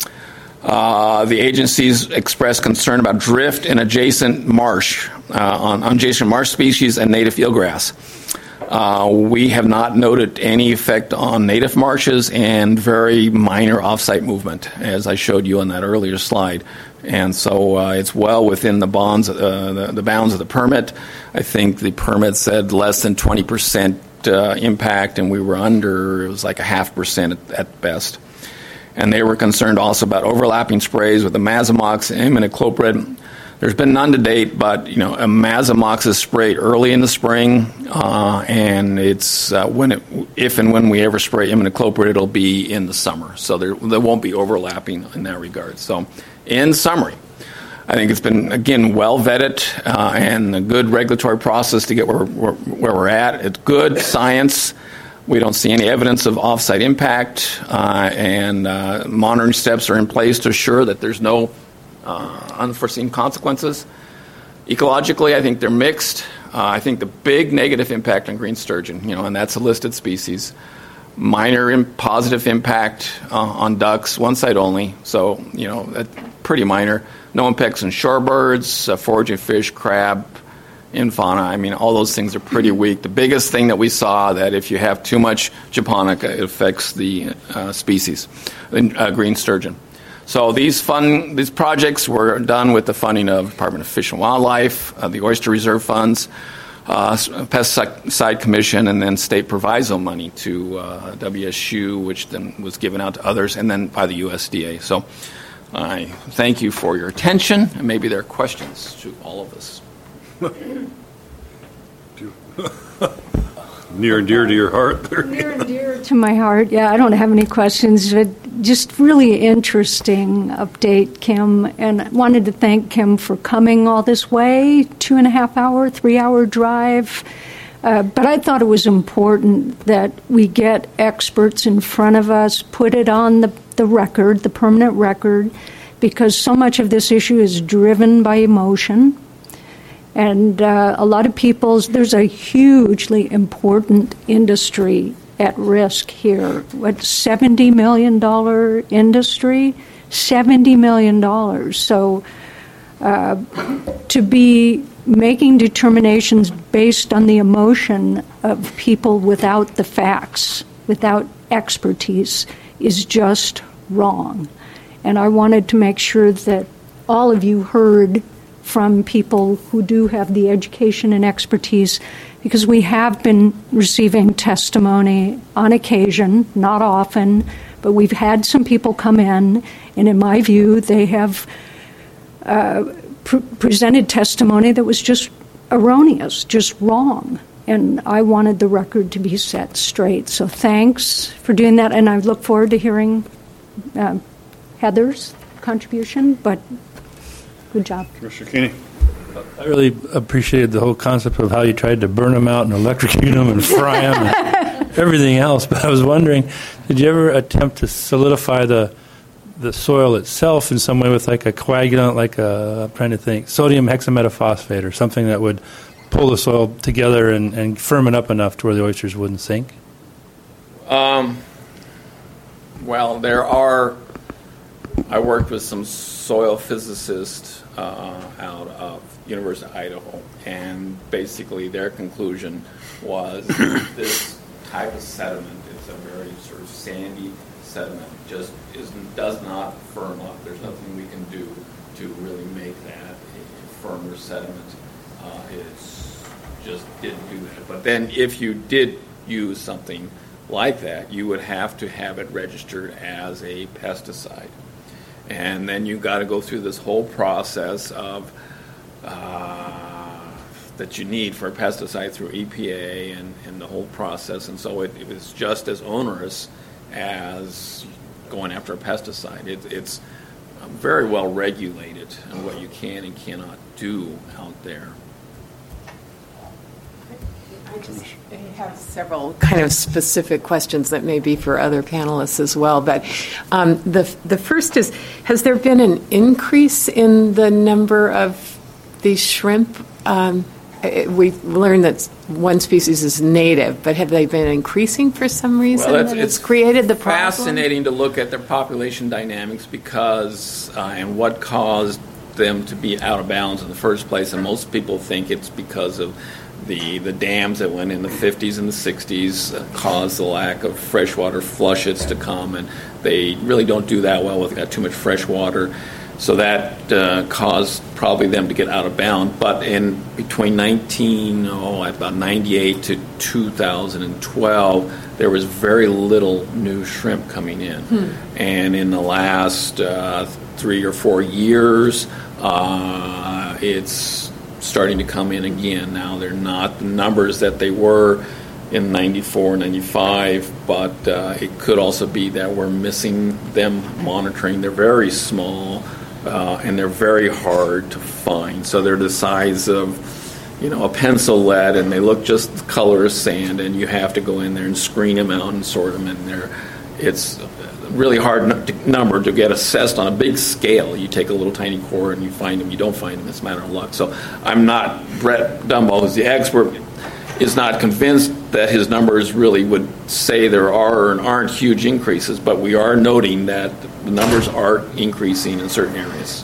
Uh, the agencies expressed concern about drift in adjacent marsh, uh, on, on adjacent marsh species and native eelgrass. Uh, we have not noted any effect on native marshes and very minor off-site movement, as I showed you on that earlier slide. And so uh, it's well within the bonds, uh, the, the bounds of the permit. I think the permit said less than twenty percent uh, impact, and we were under, it was like a half percent at, at best. And they were concerned also about overlapping sprays with the Mazamox and imidacloprid. There's been none to date, but, you know, a Mazamox is sprayed early in the spring, uh, and it's uh, when it, if and when we ever spray imidacloprid, it'll be in the summer. So there, there won't be overlapping in that regard. So in summary, I think it's been, again, well vetted uh, and a good regulatory process to get where, where, where we're at. It's good science. We don't see any evidence of off-site impact, uh, and uh, monitoring steps are in place to assure that there's no uh, unforeseen consequences. Ecologically, I think they're mixed. Uh, I think the big negative impact on green sturgeon, you know, and that's a listed species. Minor in positive impact uh, on ducks, one site only, so, you know, that's pretty minor. No impacts on shorebirds, uh, foraging fish, crab, infauna. I mean, all those things are pretty weak. The biggest thing that we saw, that if you have too much Japonica, it affects the uh, species, uh, green sturgeon. So these fund, these projects were done with the funding of Department of Fish and Wildlife, uh, the Oyster Reserve funds, uh, Pesticide Commission, and then state proviso money to uh, W S U, which then was given out to others, and then by the U S D A. So I thank you for your attention, and maybe there are questions to all of us. Near and dear to your heart. Near and dear to my heart. Yeah, I don't have any questions. But just really interesting update, Kim. And I wanted to thank Kim for coming all this way, two and a half hour, three hour drive. Uh, but I thought it was important that we get experts in front of us, put it on the, the record, the permanent record, because so much of this issue is driven by emotion. And uh, a lot of people's, there's a hugely important industry at risk here. What, seventy million dollars industry? seventy million dollars. So uh, to be making determinations based on the emotion of people without the facts, without expertise, is just wrong. And I wanted to make sure that all of you heard from people who do have the education and expertise, because we have been receiving testimony on occasion, not often, but we've had some people come in, and in my view, they have uh, pr- presented testimony that was just erroneous, just wrong. And I wanted the record to be set straight. So thanks for doing that, and I look forward to hearing uh, Heather's contribution, but good job. Commissioner Keeney. I really appreciated the whole concept of how you tried to burn them out and electrocute them and fry them and everything else. But I was wondering, did you ever attempt to solidify the the soil itself in some way with like a coagulant, like a, I'm trying to think, sodium hexametaphosphate or something that would pull the soil together and, and firm it up enough to where the oysters wouldn't sink? Um, well, there are, I worked with some soil physicists uh, out of University of Idaho, and basically their conclusion was this type of sediment, it's a very sort of sandy sediment, just is, does not firm up. There's nothing we can do to really make that a firmer sediment. Uh, it's just didn't do that. But then if you did use something like that, you would have to have it registered as a pesticide. And then you've got to go through this whole process of uh, that you need for a pesticide through E P A and, and the whole process. And so it, it was just as onerous as going after a pesticide. It, it's very well regulated on what you can and cannot do out there. I just have several kind of specific questions that may be for other panelists as well. But um, the the first is, has there been an increase in the number of these shrimp? Um, it, we've learned that one species is native, but have they been increasing for some reason? Well, it's, that it's has created the problem? Fascinating to look at their population dynamics because uh, and what caused them to be out of balance in the first place. And most people think it's because of The, the dams that went in the fifties and the sixties uh, caused the lack of freshwater flushets to come, and they really don't do that well with got too much fresh water. So that uh, caused probably them to get out of bounds. But in between nineteen oh about ninety-eight to two thousand twelve, there was very little new shrimp coming in, hmm. and in the last uh, three or four years, uh, it's starting to come in again. Now they're not the numbers that they were in ninety-four, ninety-five, but uh, it could also be that we're missing them monitoring. They're very small uh, and they're very hard to find. So they're the size of, you know, a pencil lead, and they look just the color of sand, and you have to go in there and screen them out and sort them, and they're, it's really hard number to get assessed on a big scale. You take a little tiny core and you find them, you don't find them, it's a matter of luck. So I'm not, Brett Dumbo, who's the expert, is not convinced that his numbers really would say there are and aren't huge increases, but we are noting that the numbers are increasing in certain areas.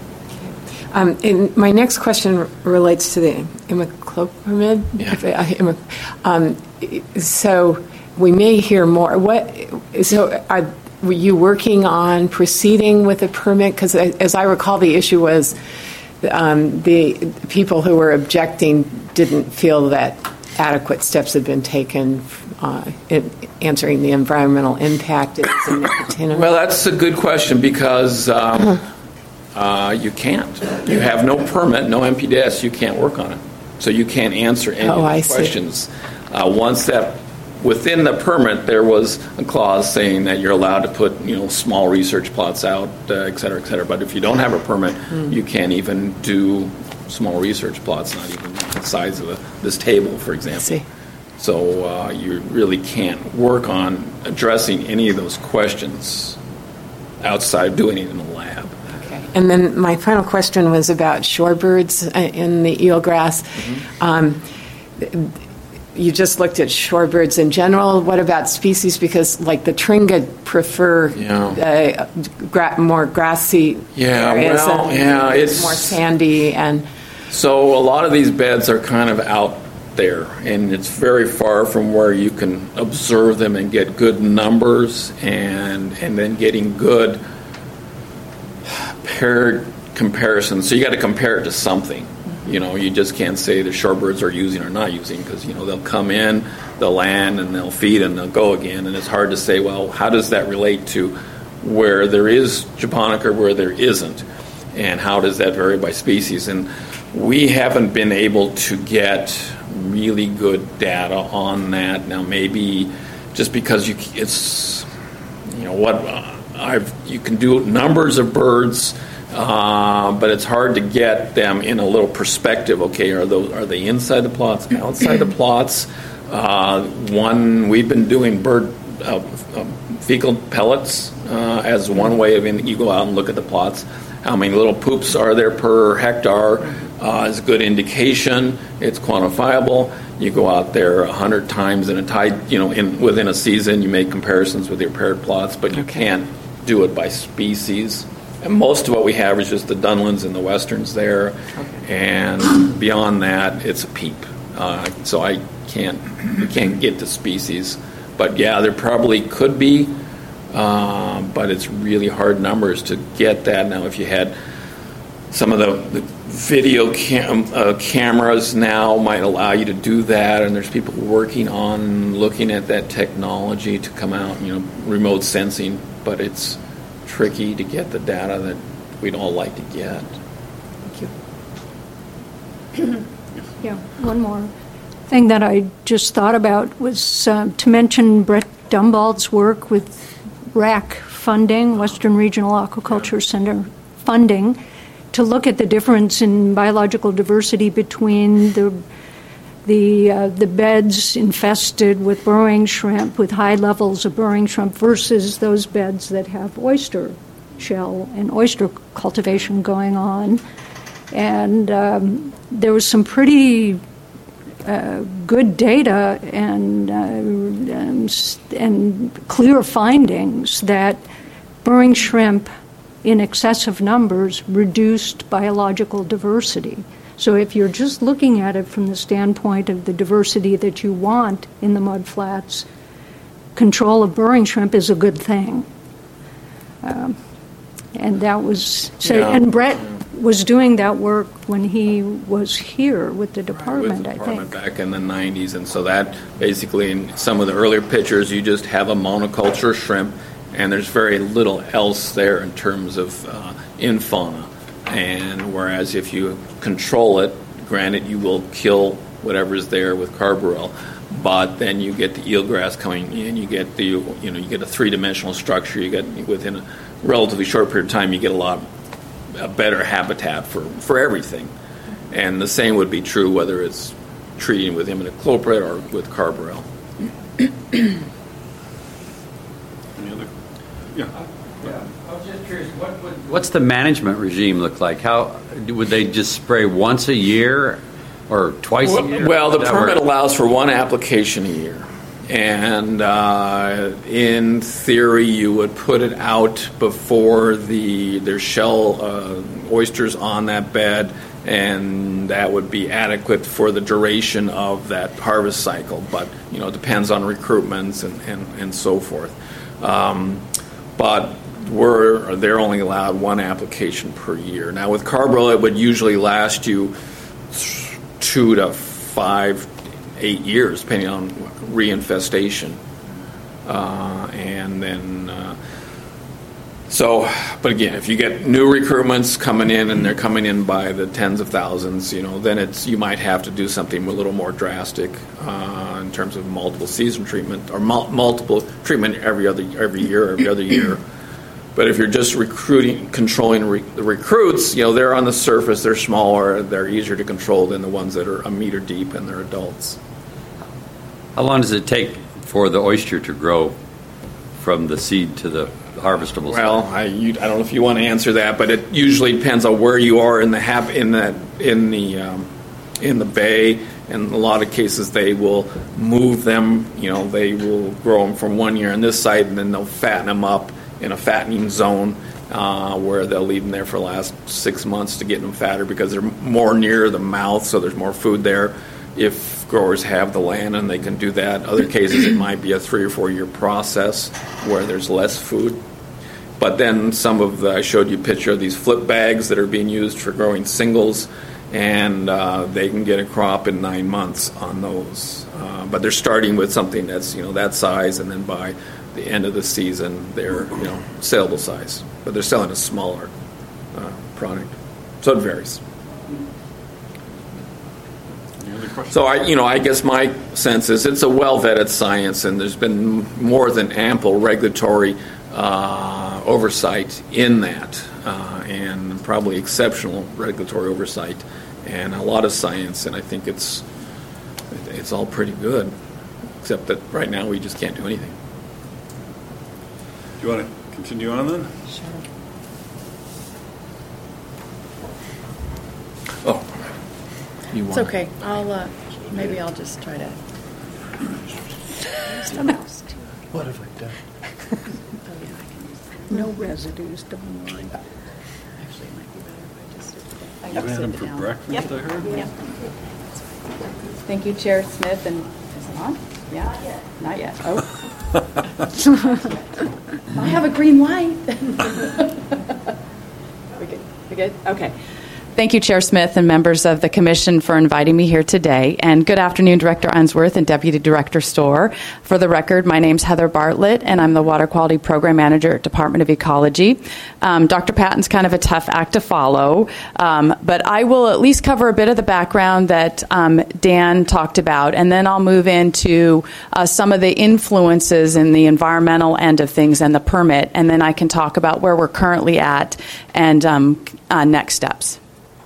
Um, and my next question relates to the imidacloprid. Yeah. Um, so we may hear more. What? So are were you working on proceeding with a permit? Because as I recall, the issue was um, the people who were objecting didn't feel that adequate steps had been taken uh, in answering the environmental impact. Well, that's a good question because um, uh, you can't. You have no permit, no M P D S. You can't work on it. So you can't answer any Oh, of I the see. questions. Uh, once that, within the permit, there was a clause saying that you're allowed to put, you know, small research plots out, uh, et cetera, et cetera. But if you don't have a permit, you can't even do small research plots, not even the size of a, this table, for example. see. So uh, you really can't work on addressing any of those questions outside of doing it in the lab. Okay. And then my final question was about shorebirds uh, in the eelgrass. Mm-hmm. Um, you just looked at shorebirds in general. What about species? Because like the tringid prefer Yeah. uh, gra- more grassy Yeah, areas well, and yeah, it's- more sandy and So a lot of these beds are kind of out there, and it's very far from where you can observe them and get good numbers, and and then getting good paired comparisons. So you got to compare it to something. You know, you just can't say the shorebirds are using or not using, because you know they'll come in, they'll land, and they'll feed, and they'll go again, and it's hard to say, well, how does that relate to where there is japonica or where there isn't, and how does that vary by species? And we haven't been able to get really good data on that. Now, maybe just because you, it's, you know, what uh, I've, you can do numbers of birds, uh, but it's hard to get them in a little perspective. Okay, are those are they inside the plots, outside the plots? Uh, one, we've been doing bird uh, uh, fecal pellets uh, as one way of in, you go out and look at the plots. How many little poops are there per hectare uh, is a good indication. It's quantifiable. You go out there a hundred times in a tide, you know, in within a season. You make comparisons with your paired plots, but you can't do it by species. And most of what we have is just the Dunlins and the Westerns there, and beyond that, it's a peep. Uh, so I can't, we can't get to species. But yeah, there probably could be. Uh, but it's really hard numbers to get that. Now, if you had some of the, the video cam, uh, cameras now might allow you to do that, and there's people working on looking at that technology to come out, you know, remote sensing, but it's tricky to get the data that we'd all like to get. Thank you. Yeah, one more thing that I just thought about was uh, to mention Brett Dumbald's work with R A C funding, Western Regional Aquaculture Center funding, to look at the difference in biological diversity between the the uh, the beds infested with burrowing shrimp, with high levels of burrowing shrimp, versus those beds that have oyster shell and oyster cultivation going on. And um, there was some pretty Uh, good data and, uh, and and clear findings that burrowing shrimp in excessive numbers reduced biological diversity. So if you're just looking at it from the standpoint of the diversity that you want in the mudflats, control of burrowing shrimp is a good thing. Um, and that was so. Yeah. And Brett was doing that work when he was here with the department, with the I department think. back in the nineties, and so that basically in some of the earlier pictures you just have a monoculture shrimp, and there's very little else there in terms of uh, in fauna. And whereas if you control it, granted you will kill whatever's there with carbaryl, but then you get the eelgrass coming in, you get the you know you get a three-dimensional structure, you get within a relatively short period of time you get a lot a better habitat for, for everything. And the same would be true whether it's treating with imidacloprid or with carbaryl. Any other? Yeah. I was just curious, what would, what's the management regime look like? How would they just spray once a year or twice well, a year? Well, the That permit work? allows for one application a year. And uh, in theory, you would put it out before the there's shell uh, oysters on that bed, and that would be adequate for the duration of that harvest cycle. But you know, it depends on recruitments and, and, and so forth. Um, but we're they're only allowed one application per year. Now with carbaryl, it would usually last you two to five. Eight years, depending on reinfestation, uh, and then uh, So, but again, if you get new recruitments coming in and they're coming in by the tens of thousands, you know, then it's you might have to do something a little more drastic uh, in terms of multiple season treatment or mul- multiple treatment every other every year, every other year. But if you're just recruiting, controlling re- the recruits, you know, they're on the surface, they're smaller, they're easier to control than the ones that are a meter deep and they're adults. How long does it take for the oyster to grow from the seed to the harvestable? Well, I, you, I don't know if you want to answer that, but it usually depends on where you are in the hab, in the in the um, in the bay. In a lot of cases, they will move them. You know, they will grow them from one year on this site, and then they'll fatten them up in a fattening zone uh, where they'll leave them there for the last six months to get them fatter because they're more near the mouth, so there's more food there. If growers have the land and they can do that. Other cases, it might be a three or four year process where there's less food. But then some of the, I showed you a picture of these flip bags that are being used for growing singles, and uh, they can get a crop in nine months on those. Uh, but they're starting with something that's, you know, that size, and then by the end of the season, they're, you know, saleable size. But they're selling a smaller uh, product. So it varies. So I, you know, I guess my sense is it's a well-vetted science, and there's been more than ample regulatory uh, oversight in that, uh, and probably exceptional regulatory oversight, and a lot of science. And I think it's it's all pretty good, except that right now we just can't do anything. Do you want to continue on then? Sure. Oh. You It's want okay. I'll uh, maybe I'll just try to. What have I done? No residues, don't worry. Actually, it might be better if I just. If I You just had sit them it for down. breakfast, Yep. I heard? Yep. Thank you, Chair Smith. And is it on? Yeah. Not yet. Not yet. Oh. I have a green light. we good? We good? Okay. Thank you, Chair Smith and members of the Commission for inviting me here today. And good afternoon, Director Unsworth and Deputy Director Storr. For the record, my name's Heather Bartlett, and I'm the Water Quality Program Manager at Department of Ecology. Um, Doctor Patton's kind of a tough act to follow, um, but I will at least cover a bit of the background that um, Dan talked about, and then I'll move into uh, some of the influences in the environmental end of things and the permit, and then I can talk about where we're currently at and um, uh, next steps.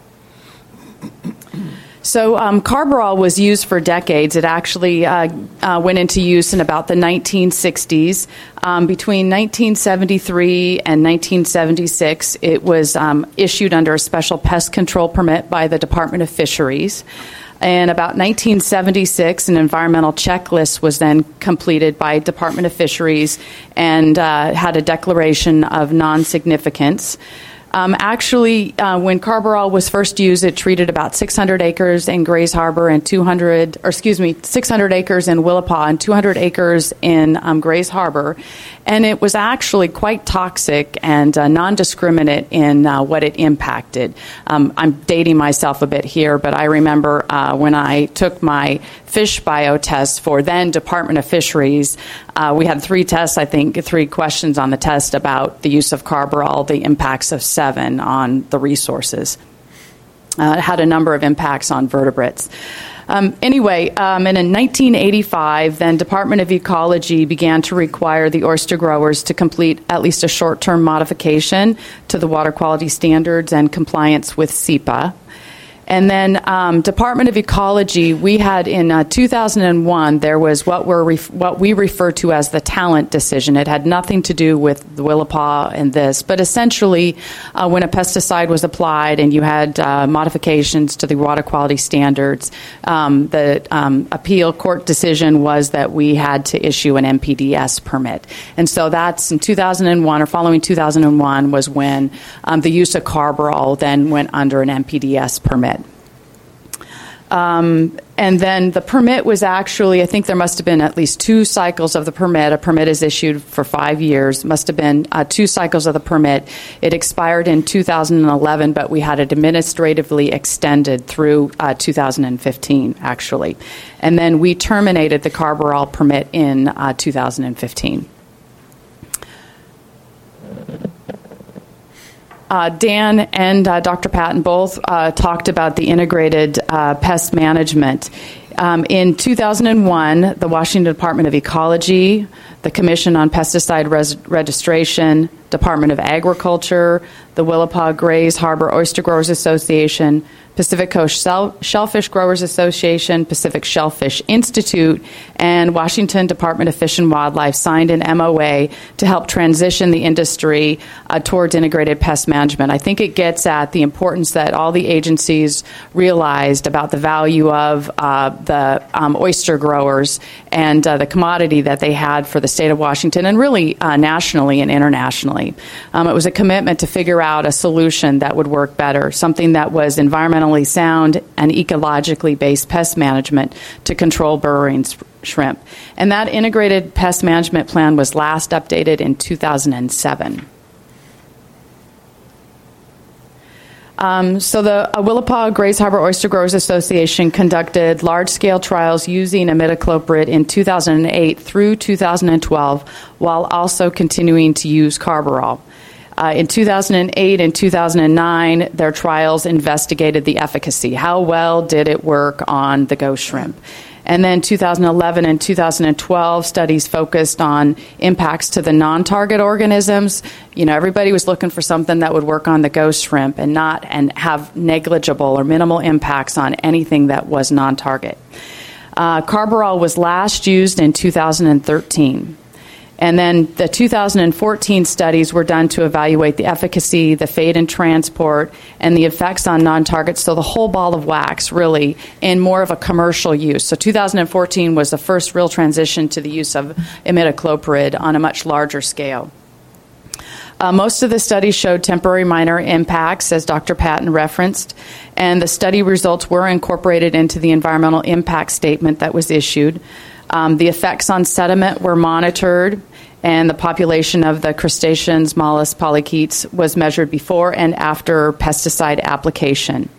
So um, carbaryl was used for decades. It actually uh, uh, went into use in about the nineteen sixties. Um, between nineteen seventy-three and nineteen seventy-six, it was um, issued under a special pest control permit by the Department of Fisheries. And about nineteen seventy-six, an environmental checklist was then completed by Department of Fisheries and uh, had a declaration of non-significance. Um, actually, uh, when carbaryl was first used, it treated about six hundred acres in Grays Harbor and two hundred, or excuse me, six hundred acres in Willapa and two hundred acres in um, Grays Harbor. And it was actually quite toxic and uh, non-discriminate in uh, what it impacted. Um, I'm dating myself a bit here, but I remember uh, when I took my fish bio test for then Department of Fisheries, uh, we had three tests, I think, three questions on the test about the use of carbaryl, the impacts of seven on the resources. Uh, it had a number of impacts on vertebrates. Um, anyway, um, and in nineteen eighty-five, then Department of Ecology began to require the oyster growers to complete at least a short-term modification to the water quality standards and compliance with S E P A. And then um, Department of Ecology, we had in uh, two thousand one, there was what we're ref- what we refer to as the talent decision. It had nothing to do with the Willapa and this, but essentially uh, when a pesticide was applied and you had uh, modifications to the water quality standards, um, the um, appeal court decision was that we had to issue an M P D S permit. And so that's in two thousand one, or following two thousand one was when um, the use of carbaryl then went under an M P D S permit. Um, and then the permit was actually, I think there must have been at least two cycles of the permit. A permit is issued for five years. Must have been uh, two cycles of the permit. It expired in two thousand eleven, but we had it administratively extended through uh, two thousand fifteen, actually. And then we terminated the carbaryl permit in uh, two thousand fifteen. uh, Dan and uh, Doctor Patton both uh, talked about the integrated uh, pest management. Um, in two thousand one, the Washington Department of Ecology, the Commission on Pesticide Res- Registration, Department of Agriculture, the Willapa Grays Harbor Oyster Growers Association, Pacific Coast Shell- Shellfish Growers Association, Pacific Shellfish Institute, and Washington Department of Fish and Wildlife signed an M O A to help transition the industry uh, towards integrated pest management. I think it gets at the importance that all the agencies realized about the value of uh, the um, oyster growers and uh, the commodity that they had for the state of Washington and really uh, nationally and internationally. Um, it was a commitment to figure out a solution that would work better, something that was environmentally sound and ecologically based pest management to control burrowing shrimp. And that integrated pest management plan was last updated in two thousand seven. Um, so the uh, Willapa Grays Harbor Oyster Growers Association conducted large-scale trials using imidacloprid in two thousand eight through two thousand twelve, while also continuing to use carbaryl. Uh, in two thousand eight and two thousand nine, their trials investigated the efficacy. How well did it work on the ghost shrimp? And then two thousand eleven and two thousand twelve studies focused on impacts to the non-target organisms. You know, everybody was looking for something that would work on the ghost shrimp and not and have negligible or minimal impacts on anything that was non-target. Uh, carbaryl was last used in two thousand thirteen. And then the two thousand fourteen studies were done to evaluate the efficacy, the fate and transport, and the effects on non-targets, so the whole ball of wax, really, in more of a commercial use. So two thousand fourteen was the first real transition to the use of imidacloprid on a much larger scale. Uh, most of the studies showed temporary minor impacts, as Doctor Patton referenced, and the study results were incorporated into the environmental impact statement that was issued. Um, the effects on sediment were monitored, and the population of the crustaceans, mollusks, polychaetes was measured before and after pesticide application.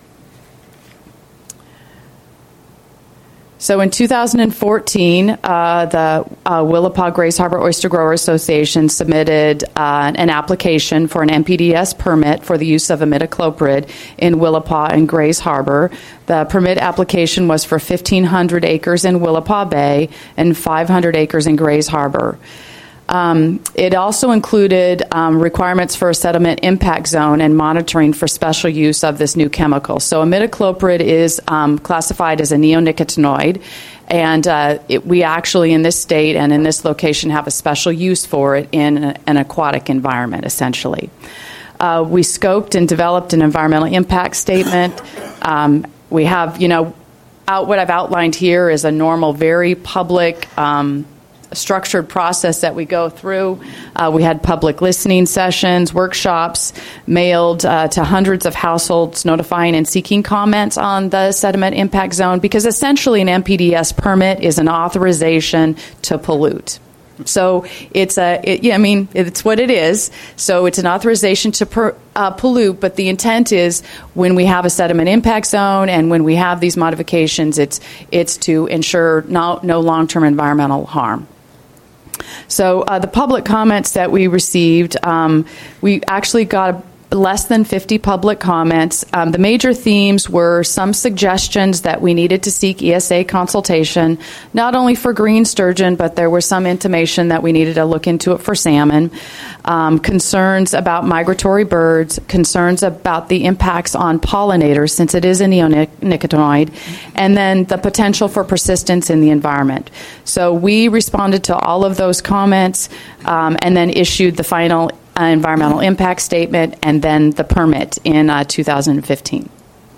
So in two thousand fourteen, uh, the uh, Willapa Grays Harbor Oyster Grower Association submitted uh, an application for an N P D E S permit for the use of imidacloprid in Willapa and Grays Harbor. The permit application was for fifteen hundred acres in Willapa Bay and five hundred acres in Grays Harbor. Um, it also included um, requirements for a sediment impact zone and monitoring for special use of this new chemical. So imidacloprid is um, classified as a neonicotinoid, and uh, it, we actually in this state and in this location have a special use for it in a, an aquatic environment, essentially. Uh, we scoped and developed an environmental impact statement. Um, we have, you know, out, what I've outlined here is a normal, very public um structured process that we go through. Uh, we had public listening sessions, workshops, mailed uh, to hundreds of households notifying and seeking comments on the sediment impact zone, because essentially an N P D E S permit is an authorization to pollute. So it's a, it, yeah, I mean, it's what it is. So it's an authorization to per, uh, pollute, but the intent is when we have a sediment impact zone and when we have these modifications, it's it's to ensure no, no long-term environmental harm. So uh, the public comments that we received, um, we actually got less than fifty public comments. Um, the major themes were some suggestions that we needed to seek E S A consultation, not only for green sturgeon, but there was some intimation that we needed to look into it for salmon. Um, concerns about migratory birds, concerns about the impacts on pollinators, since it is a neonicotinoid, and then the potential for persistence in the environment. So we responded to all of those comments um, and then issued the final uh, environmental impact statement and then the permit in uh, two thousand fifteen.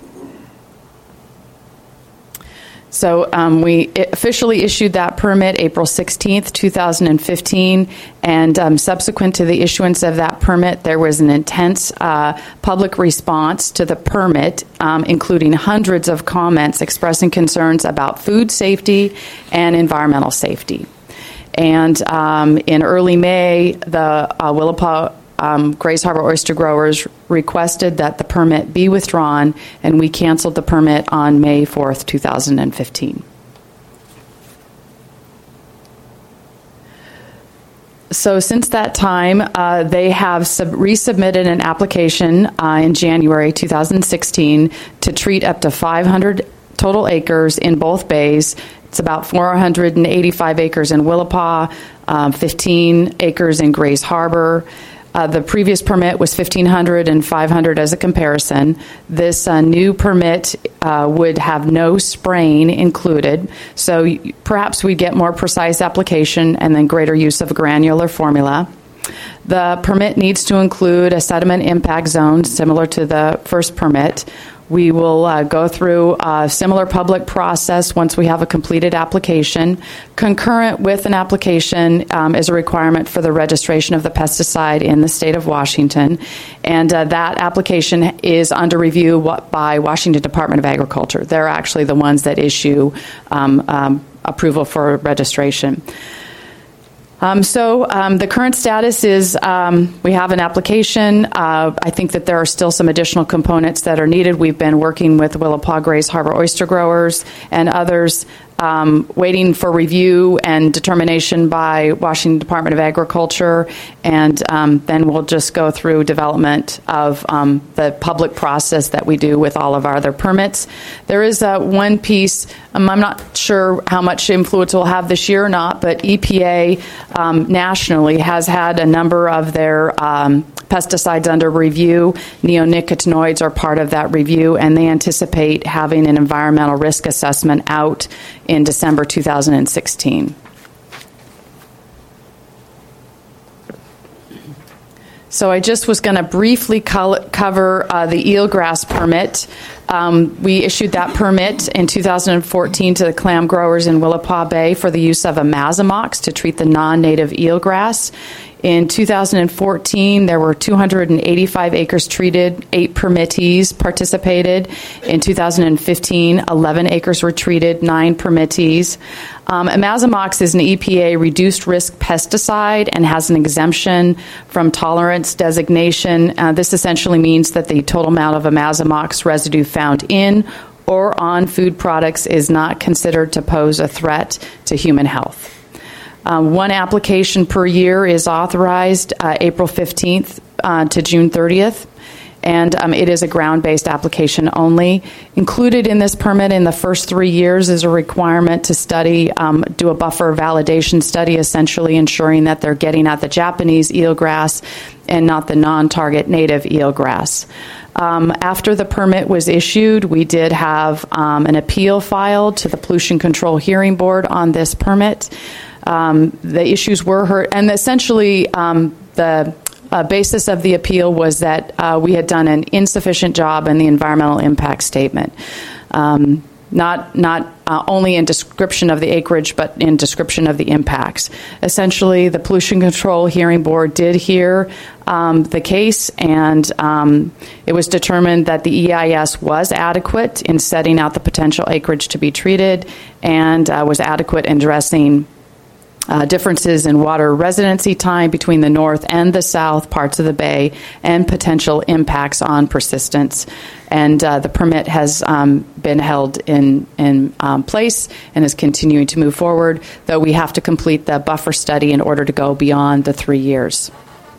So um, we officially issued that permit April sixteenth, two thousand fifteen, and um, subsequent to the issuance of that permit, there was an intense uh, public response to the permit, um, including hundreds of comments expressing concerns about food safety and environmental safety. And um, in early May, the uh, Willapa Um, Grays Harbor Oyster Growers requested that the permit be withdrawn, and we canceled the permit on May fourth, two thousand fifteen. So since that time, uh, they have sub- resubmitted an application uh, in January two thousand sixteen to treat up to five hundred total acres in both bays. It's about four hundred eighty-five acres in Willapa, um, fifteen acres in Grays Harbor. Uh, the previous permit was fifteen hundred and five hundred as a comparison. This uh, new permit uh, would have no spraying included, so y- perhaps we get more precise application and then greater use of a granular formula. The permit needs to include a sediment impact zone similar to the first permit. We will uh, go through a similar public process once we have a completed application. Concurrent with an application um, is a requirement for the registration of the pesticide in the state of Washington, and uh, that application is under review by Washington Department of Agriculture. They're actually the ones that issue um, um, approval for registration. Um, so um, the current status is um, we have an application. Uh, I think that there are still some additional components that are needed. We've been working with Willapa Grays Harbor oyster growers and others, um, waiting for review and determination by Washington Department of Agriculture, and um, then we'll just go through development of um, the public process that we do with all of our other permits. There is uh, one piece, um, I'm not sure how much influence we'll have this year or not, but E P A um, nationally has had a number of their um, pesticides under review. Neonicotinoids are part of that review, and they anticipate having an environmental risk assessment out in December two thousand sixteen. So I just was going to briefly co- cover uh, the eelgrass permit. Um, we issued that permit in two thousand fourteen to the clam growers in Willapa Bay for the use of imazamox to treat the non-native eelgrass. In two thousand fourteen, there were two hundred eighty-five acres treated, eight permittees participated. In two thousand fifteen, eleven acres were treated, nine permittees. Um, imazamox is an E P A reduced risk pesticide and has an exemption from tolerance designation. Uh, this essentially means that the total amount of imazamox residue found in or on food products is not considered to pose a threat to human health. Um, one application per year is authorized uh, April fifteenth uh, to June thirtieth, and um, it is a ground-based application only. Included in this permit in the first three years is a requirement to study, um, do a buffer validation study, essentially ensuring that they're getting at the Japanese eelgrass and not the non-target native eelgrass. Um, after the permit was issued, we did have um, an appeal filed to the Pollution Control Hearing Board on this permit. Um, the issues were heard, and essentially um, the uh, basis of the appeal was that uh, we had done an insufficient job in the environmental impact statement. Um, not not uh, only in description of the acreage, but in description of the impacts. Essentially, the Pollution Control Hearing Board did hear um, the case, and um, it was determined that the E I S was adequate in setting out the potential acreage to be treated, and uh, was adequate in addressing Uh, differences in water residency time between the north and the south parts of the bay, and potential impacts on persistence. And uh, the permit has um, been held in, in um, place and is continuing to move forward, though we have to complete the buffer study in order to go beyond the three years.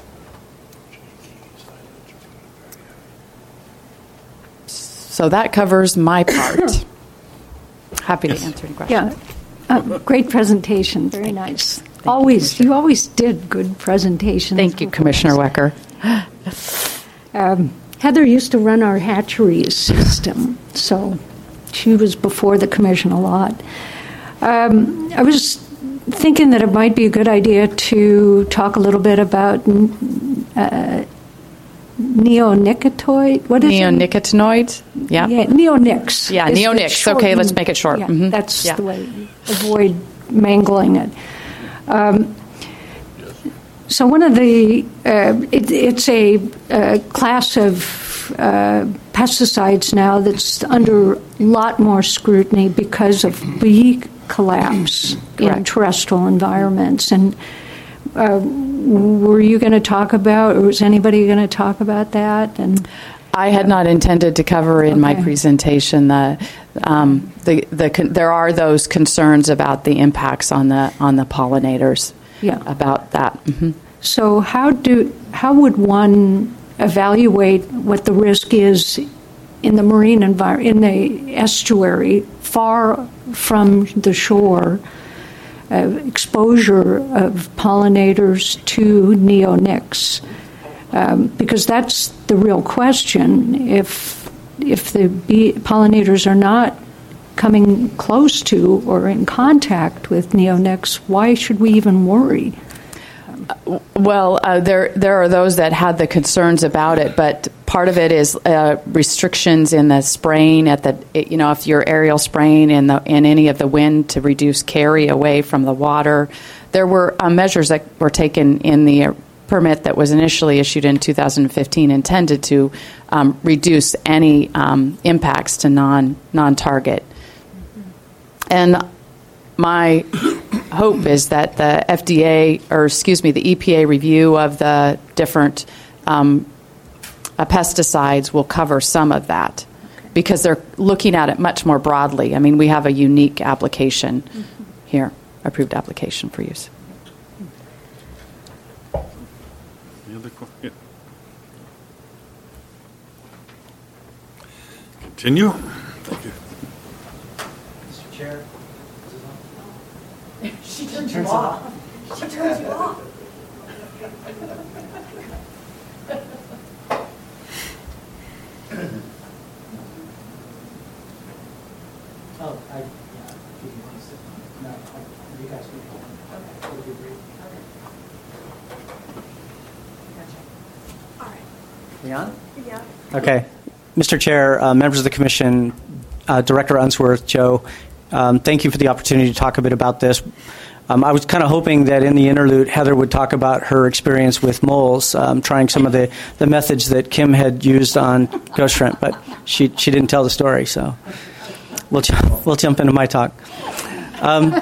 So that covers my part. Happy to answer any questions. Yeah. Uh, great presentation. Very nice. Thank always, you, you always did good presentations. Thank you, Commissioner Wecker. um, Heather used to run our hatcheries system, so she was before the commission a lot. Um, I was thinking that it might be a good idea to talk a little bit about uh, neonicotinoid. What is neonicotinoids? Yeah. Yeah, neonics. Yeah, neonics. Okay, let's make it short. Yeah, mm-hmm. That's yeah. the way. Avoid mangling it. Um, so one of the uh, it, it's a uh, class of uh, pesticides now that's under a lot more scrutiny because of bee collapse Correct. in terrestrial environments. And uh, were you going to talk about, or was anybody going to talk about that? And I had not intended to cover in okay. my presentation the, um, the the there are those concerns about the impacts on the on the pollinators. Yeah. about that. Mm-hmm. So how do how would one evaluate what the risk is in the marine environment, in the estuary, far from the shore, uh, exposure of pollinators to neonics? Um, because that's the real question. If if the bee, pollinators are not coming close to or in contact with neonics, why should we even worry? Well, uh, there there are those that had the concerns about it, but part of it is uh, restrictions in the spraying at the, you know, if you're aerial spraying in the in any of the wind to reduce carry away from the water. There were uh, measures that were taken in the permit that was initially issued in two thousand fifteen intended to um, reduce any um, impacts to non non-target. And my hope is that the F D A, or excuse me, the E P A review of the different um, uh, pesticides will cover some of that, because they're looking at it much more broadly. I mean, we have a unique application mm-hmm. here, approved application for use. Any other questions? Continue. Thank you. Mister Chair. She turns you off. She turns you off. Oh, I, yeah, if you want to sit. No, I, you guys can go. Okay. What would you agree? Okay. Gotcha. All right. We on? Yeah. Okay. Mister Chair, uh, members of the Commission, uh, Director Unsworth, Joe, um, thank you for the opportunity to talk a bit about this. Um, I was kind of hoping that in the interlude, Heather would talk about her experience with moles, um, trying some of the, the methods that Kim had used on ghost shrimp, but she she didn't tell the story, so we'll we'll jump into my talk. Um,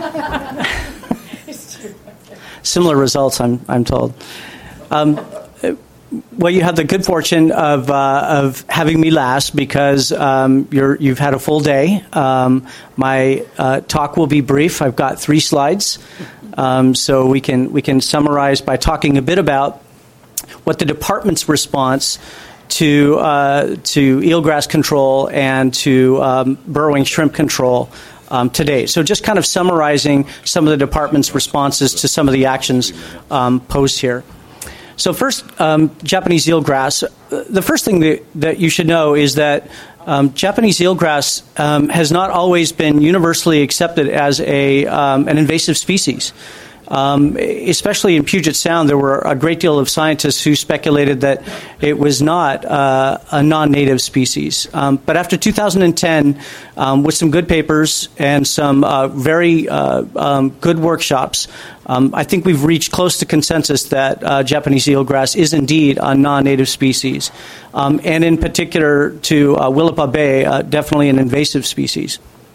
similar results, I'm I'm told. Um, Well, you have the good fortune of uh, of having me last because um, you're you've had a full day. Um, my uh, talk will be brief. I've got three slides, um, so we can we can summarize by talking a bit about what the department's response to uh, to eelgrass control and to um, burrowing shrimp control um, today. So, just kind of summarizing some of the department's responses to some of the actions um, posed here. So first, um, Japanese eelgrass. The first thing that, that you should know is that um, Japanese eelgrass um, has not always been universally accepted as a um, an invasive species. Um, especially in Puget Sound, there were a great deal of scientists who speculated that it was not uh, a non-native species. Um, but after two thousand ten, um, with some good papers and some uh, very uh, um, good workshops, um, I think we've reached close to consensus that uh, Japanese eelgrass is indeed a non-native species. Um, and in particular to uh, Willapa Bay, uh, definitely an invasive species.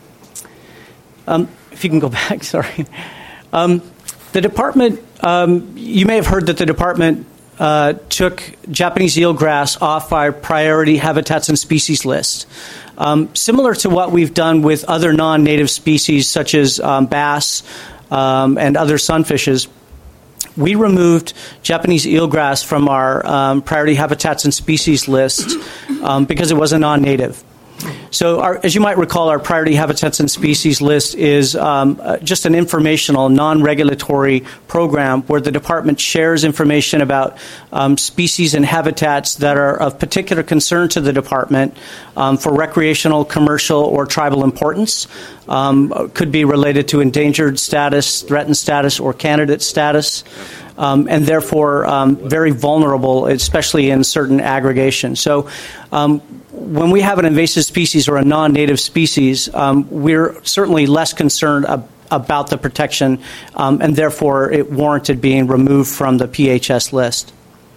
Um, if you can go back, sorry. Um, The department, um, you may have heard that the department uh, took Japanese eelgrass off our priority habitats and species list. Um, similar to what we've done with other non-native species such as um, bass um, and other sunfishes, we removed Japanese eelgrass from our um, priority habitats and species list um, because it was a non-native. So, our, as you might recall, our priority habitats and species list is um, uh, just an informational, non-regulatory program where the department shares information about um, species and habitats that are of particular concern to the department um, for recreational, commercial, or tribal importance. Um, could be related to endangered status, threatened status, or candidate status. Um, and therefore um, very vulnerable, especially in certain aggregations. So um, when we have an invasive species or a non-native species, um, we're certainly less concerned ab- about the protection, um, and therefore it warranted being removed from the P H S list.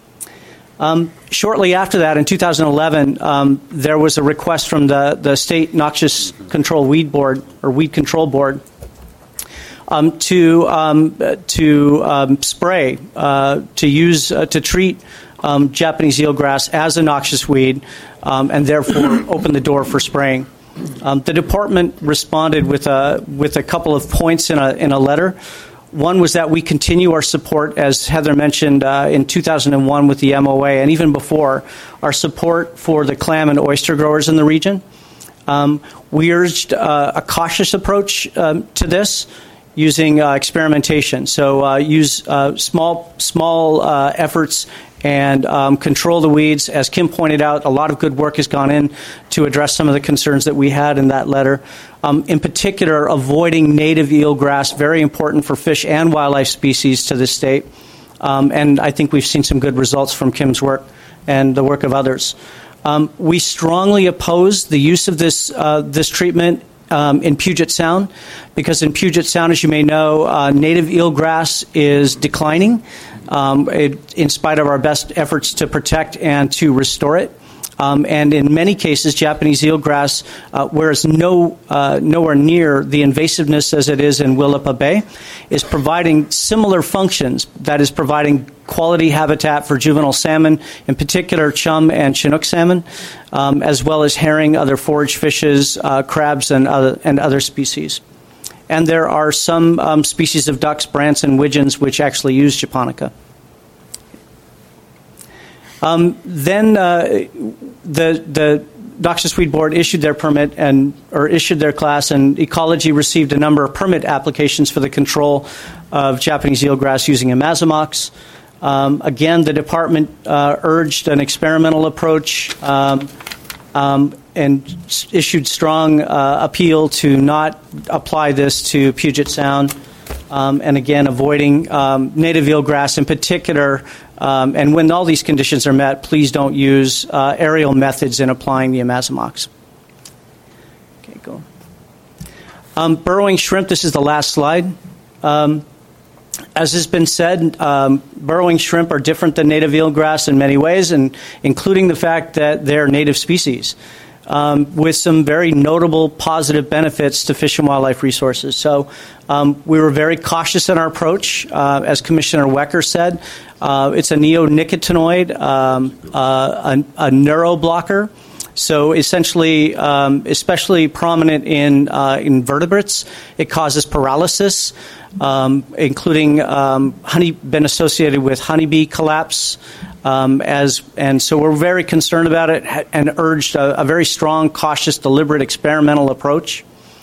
Um, shortly after that, in two thousand eleven, um, there was a request from the, the State Noxious Control Weed Board, or Weed Control Board, Um, to um, to um, spray, uh, to use, uh, to treat um, Japanese eelgrass as a noxious weed, um, and therefore open the door for spraying. Um, the department responded with a with a couple of points in a in a letter. One was that we continue our support, as Heather mentioned, uh, in two thousand one with the M O A, and even before, our support for the clam and oyster growers in the region. Um, we urged uh, a cautious approach um, to this, using uh, experimentation. So uh, use uh, small small uh, efforts and um, control the weeds. As Kim pointed out, a lot of good work has gone in to address some of the concerns that we had in that letter. Um, in particular, avoiding native eelgrass, very important for fish and wildlife species to this state. Um, and I think we've seen some good results from Kim's work and the work of others. Um, we strongly oppose the use of this uh, this treatment Um, in Puget Sound, because in Puget Sound, as you may know, uh, native eelgrass is declining, um, it, in spite of our best efforts to protect and to restore it. Um, and in many cases, Japanese eelgrass, uh, whereas no uh, nowhere near the invasiveness as it is in Willapa Bay, is providing similar functions. That is, providing quality habitat for juvenile salmon, in particular chum and Chinook salmon, um, as well as herring, other forage fishes, uh, crabs, and other, and other species. And there are some um, species of ducks, brants, and widgeons which actually use japonica. Um, then uh, the the Noxious Weed Board issued their permit and or issued their class, and Ecology received a number of permit applications for the control of Japanese eelgrass using imazamox. Um, again, the department uh, urged an experimental approach um, um, and issued strong uh, appeal to not apply this to Puget Sound. Um, and again, avoiding um, native eelgrass in particular. Um, and when all these conditions are met, please don't use uh, aerial methods in applying the imazamox. Okay, go. Um, burrowing shrimp, this is the last slide. Um, as has been said, um, burrowing shrimp are different than native eelgrass in many ways, and including the fact that they're native species. Um, with some very notable positive benefits to fish and wildlife resources. So um, we were very cautious in our approach. Uh, as Commissioner Wecker said, uh, it's a neonicotinoid, um, uh, a, a neuroblocker. So essentially, um, especially prominent in uh, invertebrates, it causes paralysis, um, including um, honey, been associated with honeybee collapse. Um, as and so we're very concerned about it and urged a, a very strong, cautious, deliberate, experimental approach.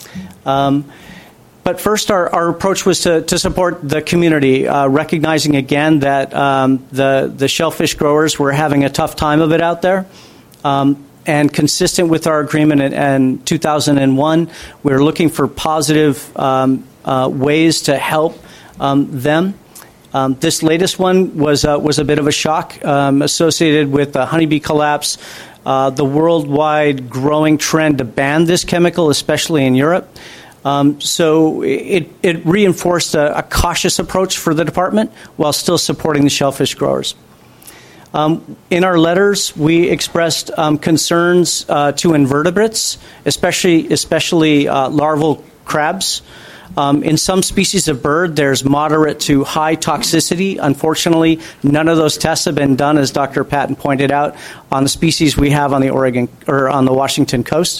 Um, but first, our, our approach was to, to support the community, uh, recognizing again that um, the the shellfish growers were having a tough time of it out there. Um, And consistent with our agreement in, in two thousand one, we were looking for positive um, uh, ways to help um, them. Um, this latest one was uh, was a bit of a shock um, associated with the honeybee collapse, uh, the worldwide growing trend to ban this chemical, especially in Europe. Um, so it, it reinforced a, a cautious approach for the department while still supporting the shellfish growers. Um, in our letters, we expressed um, concerns uh, to invertebrates, especially especially uh, larval crabs. Um, in some species of bird, there's moderate to high toxicity. Unfortunately, none of those tests have been done, as Doctor Patton pointed out, on the species we have on the Oregon or on the Washington coast.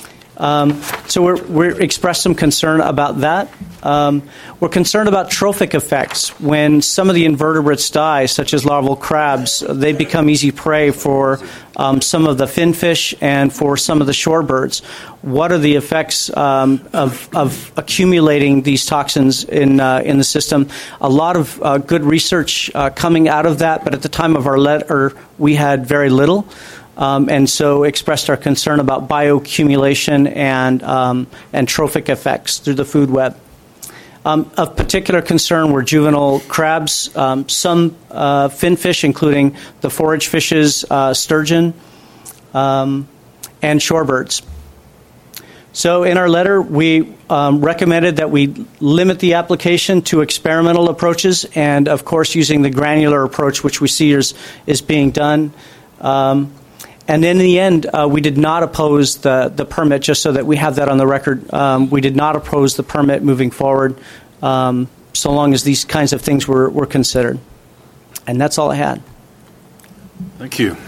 Um, so we're, we're expressed some concern about that. Um, we're concerned about trophic effects. When some of the invertebrates die, such as larval crabs, they become easy prey for um, some of the finfish and for some of the shorebirds. What are the effects um, of, of accumulating these toxins in uh, in the system? A lot of uh, good research uh, coming out of that, but at the time of our letter, we had very little. Um, and so expressed our concern about bioaccumulation and um, and trophic effects through the food web. Um, of particular concern were juvenile crabs, um, some uh, finfish, including the forage fishes, uh, sturgeon, um, and shorebirds. So in our letter, we um, recommended that we limit the application to experimental approaches and, of course, using the granular approach, which we see is, is being done. Um, And in the end, uh, we did not oppose the, the permit, just so that we have that on the record. Um, we did not oppose the permit moving forward, um, so long as these kinds of things were, were considered. And that's all I had. Thank you.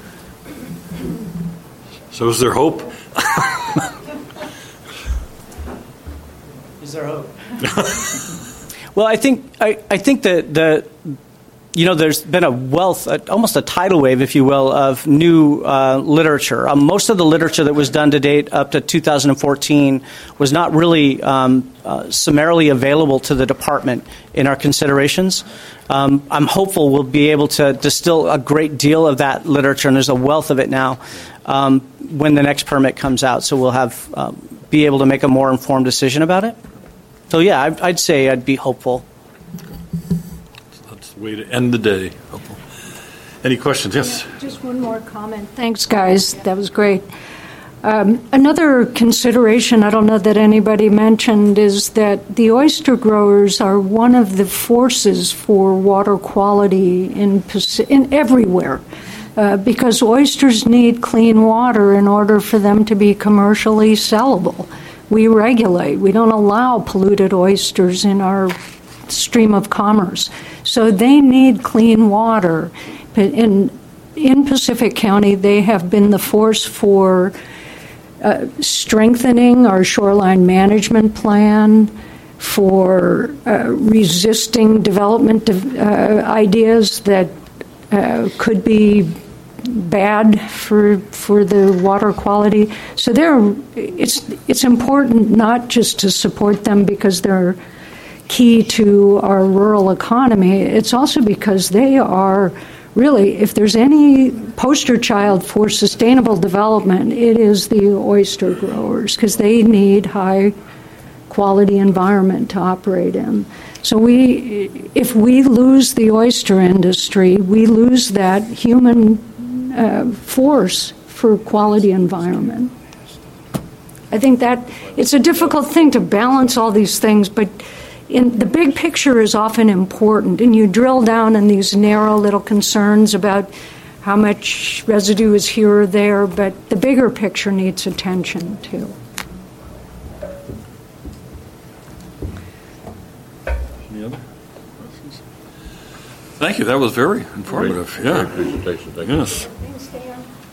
So is there hope? Is there hope? Well, I think I, I think that the you know there's been a wealth, almost a tidal wave, if you will, of new uh, literature. Um, most of the literature that was done to date up to two thousand fourteen was not really um, uh, summarily available to the department in our considerations. Um, I'm hopeful we'll be able to distill a great deal of that literature, and there's a wealth of it now um, when the next permit comes out. So we'll have um, be able to make a more informed decision about it. So yeah, I'd, I'd say I'd be hopeful. That's the way to end the day. Any questions? Yes. Just one more comment. Thanks, guys. That was great. Um, another consideration, I don't know that anybody mentioned, is that the oyster growers are one of the forces for water quality in, in everywhere. Uh, because oysters need clean water in order for them to be commercially sellable. We regulate. We don't allow polluted oysters in our stream of commerce. So they need clean water. In, in Pacific County, they have been the force for uh, strengthening our shoreline management plan, for uh, resisting development of, uh, ideas that uh, could be bad for for the water quality. So they're it's it's important not just to support them because they're key to our rural economy. It's also because they are really, if there's any poster child for sustainable development, it is the oyster growers, because they need high quality environment to operate in. So we, if we lose the oyster industry, we lose that human Uh, force for quality environment. I think that it's a difficult thing to balance all these things, but in the big picture is often important, and you drill down in these narrow little concerns about how much residue is here or there, but the bigger picture needs attention too. Any other questions? Thank you. That was very informative. Great, yeah. great presentation. Thank you. Yes. Thanks, Dan.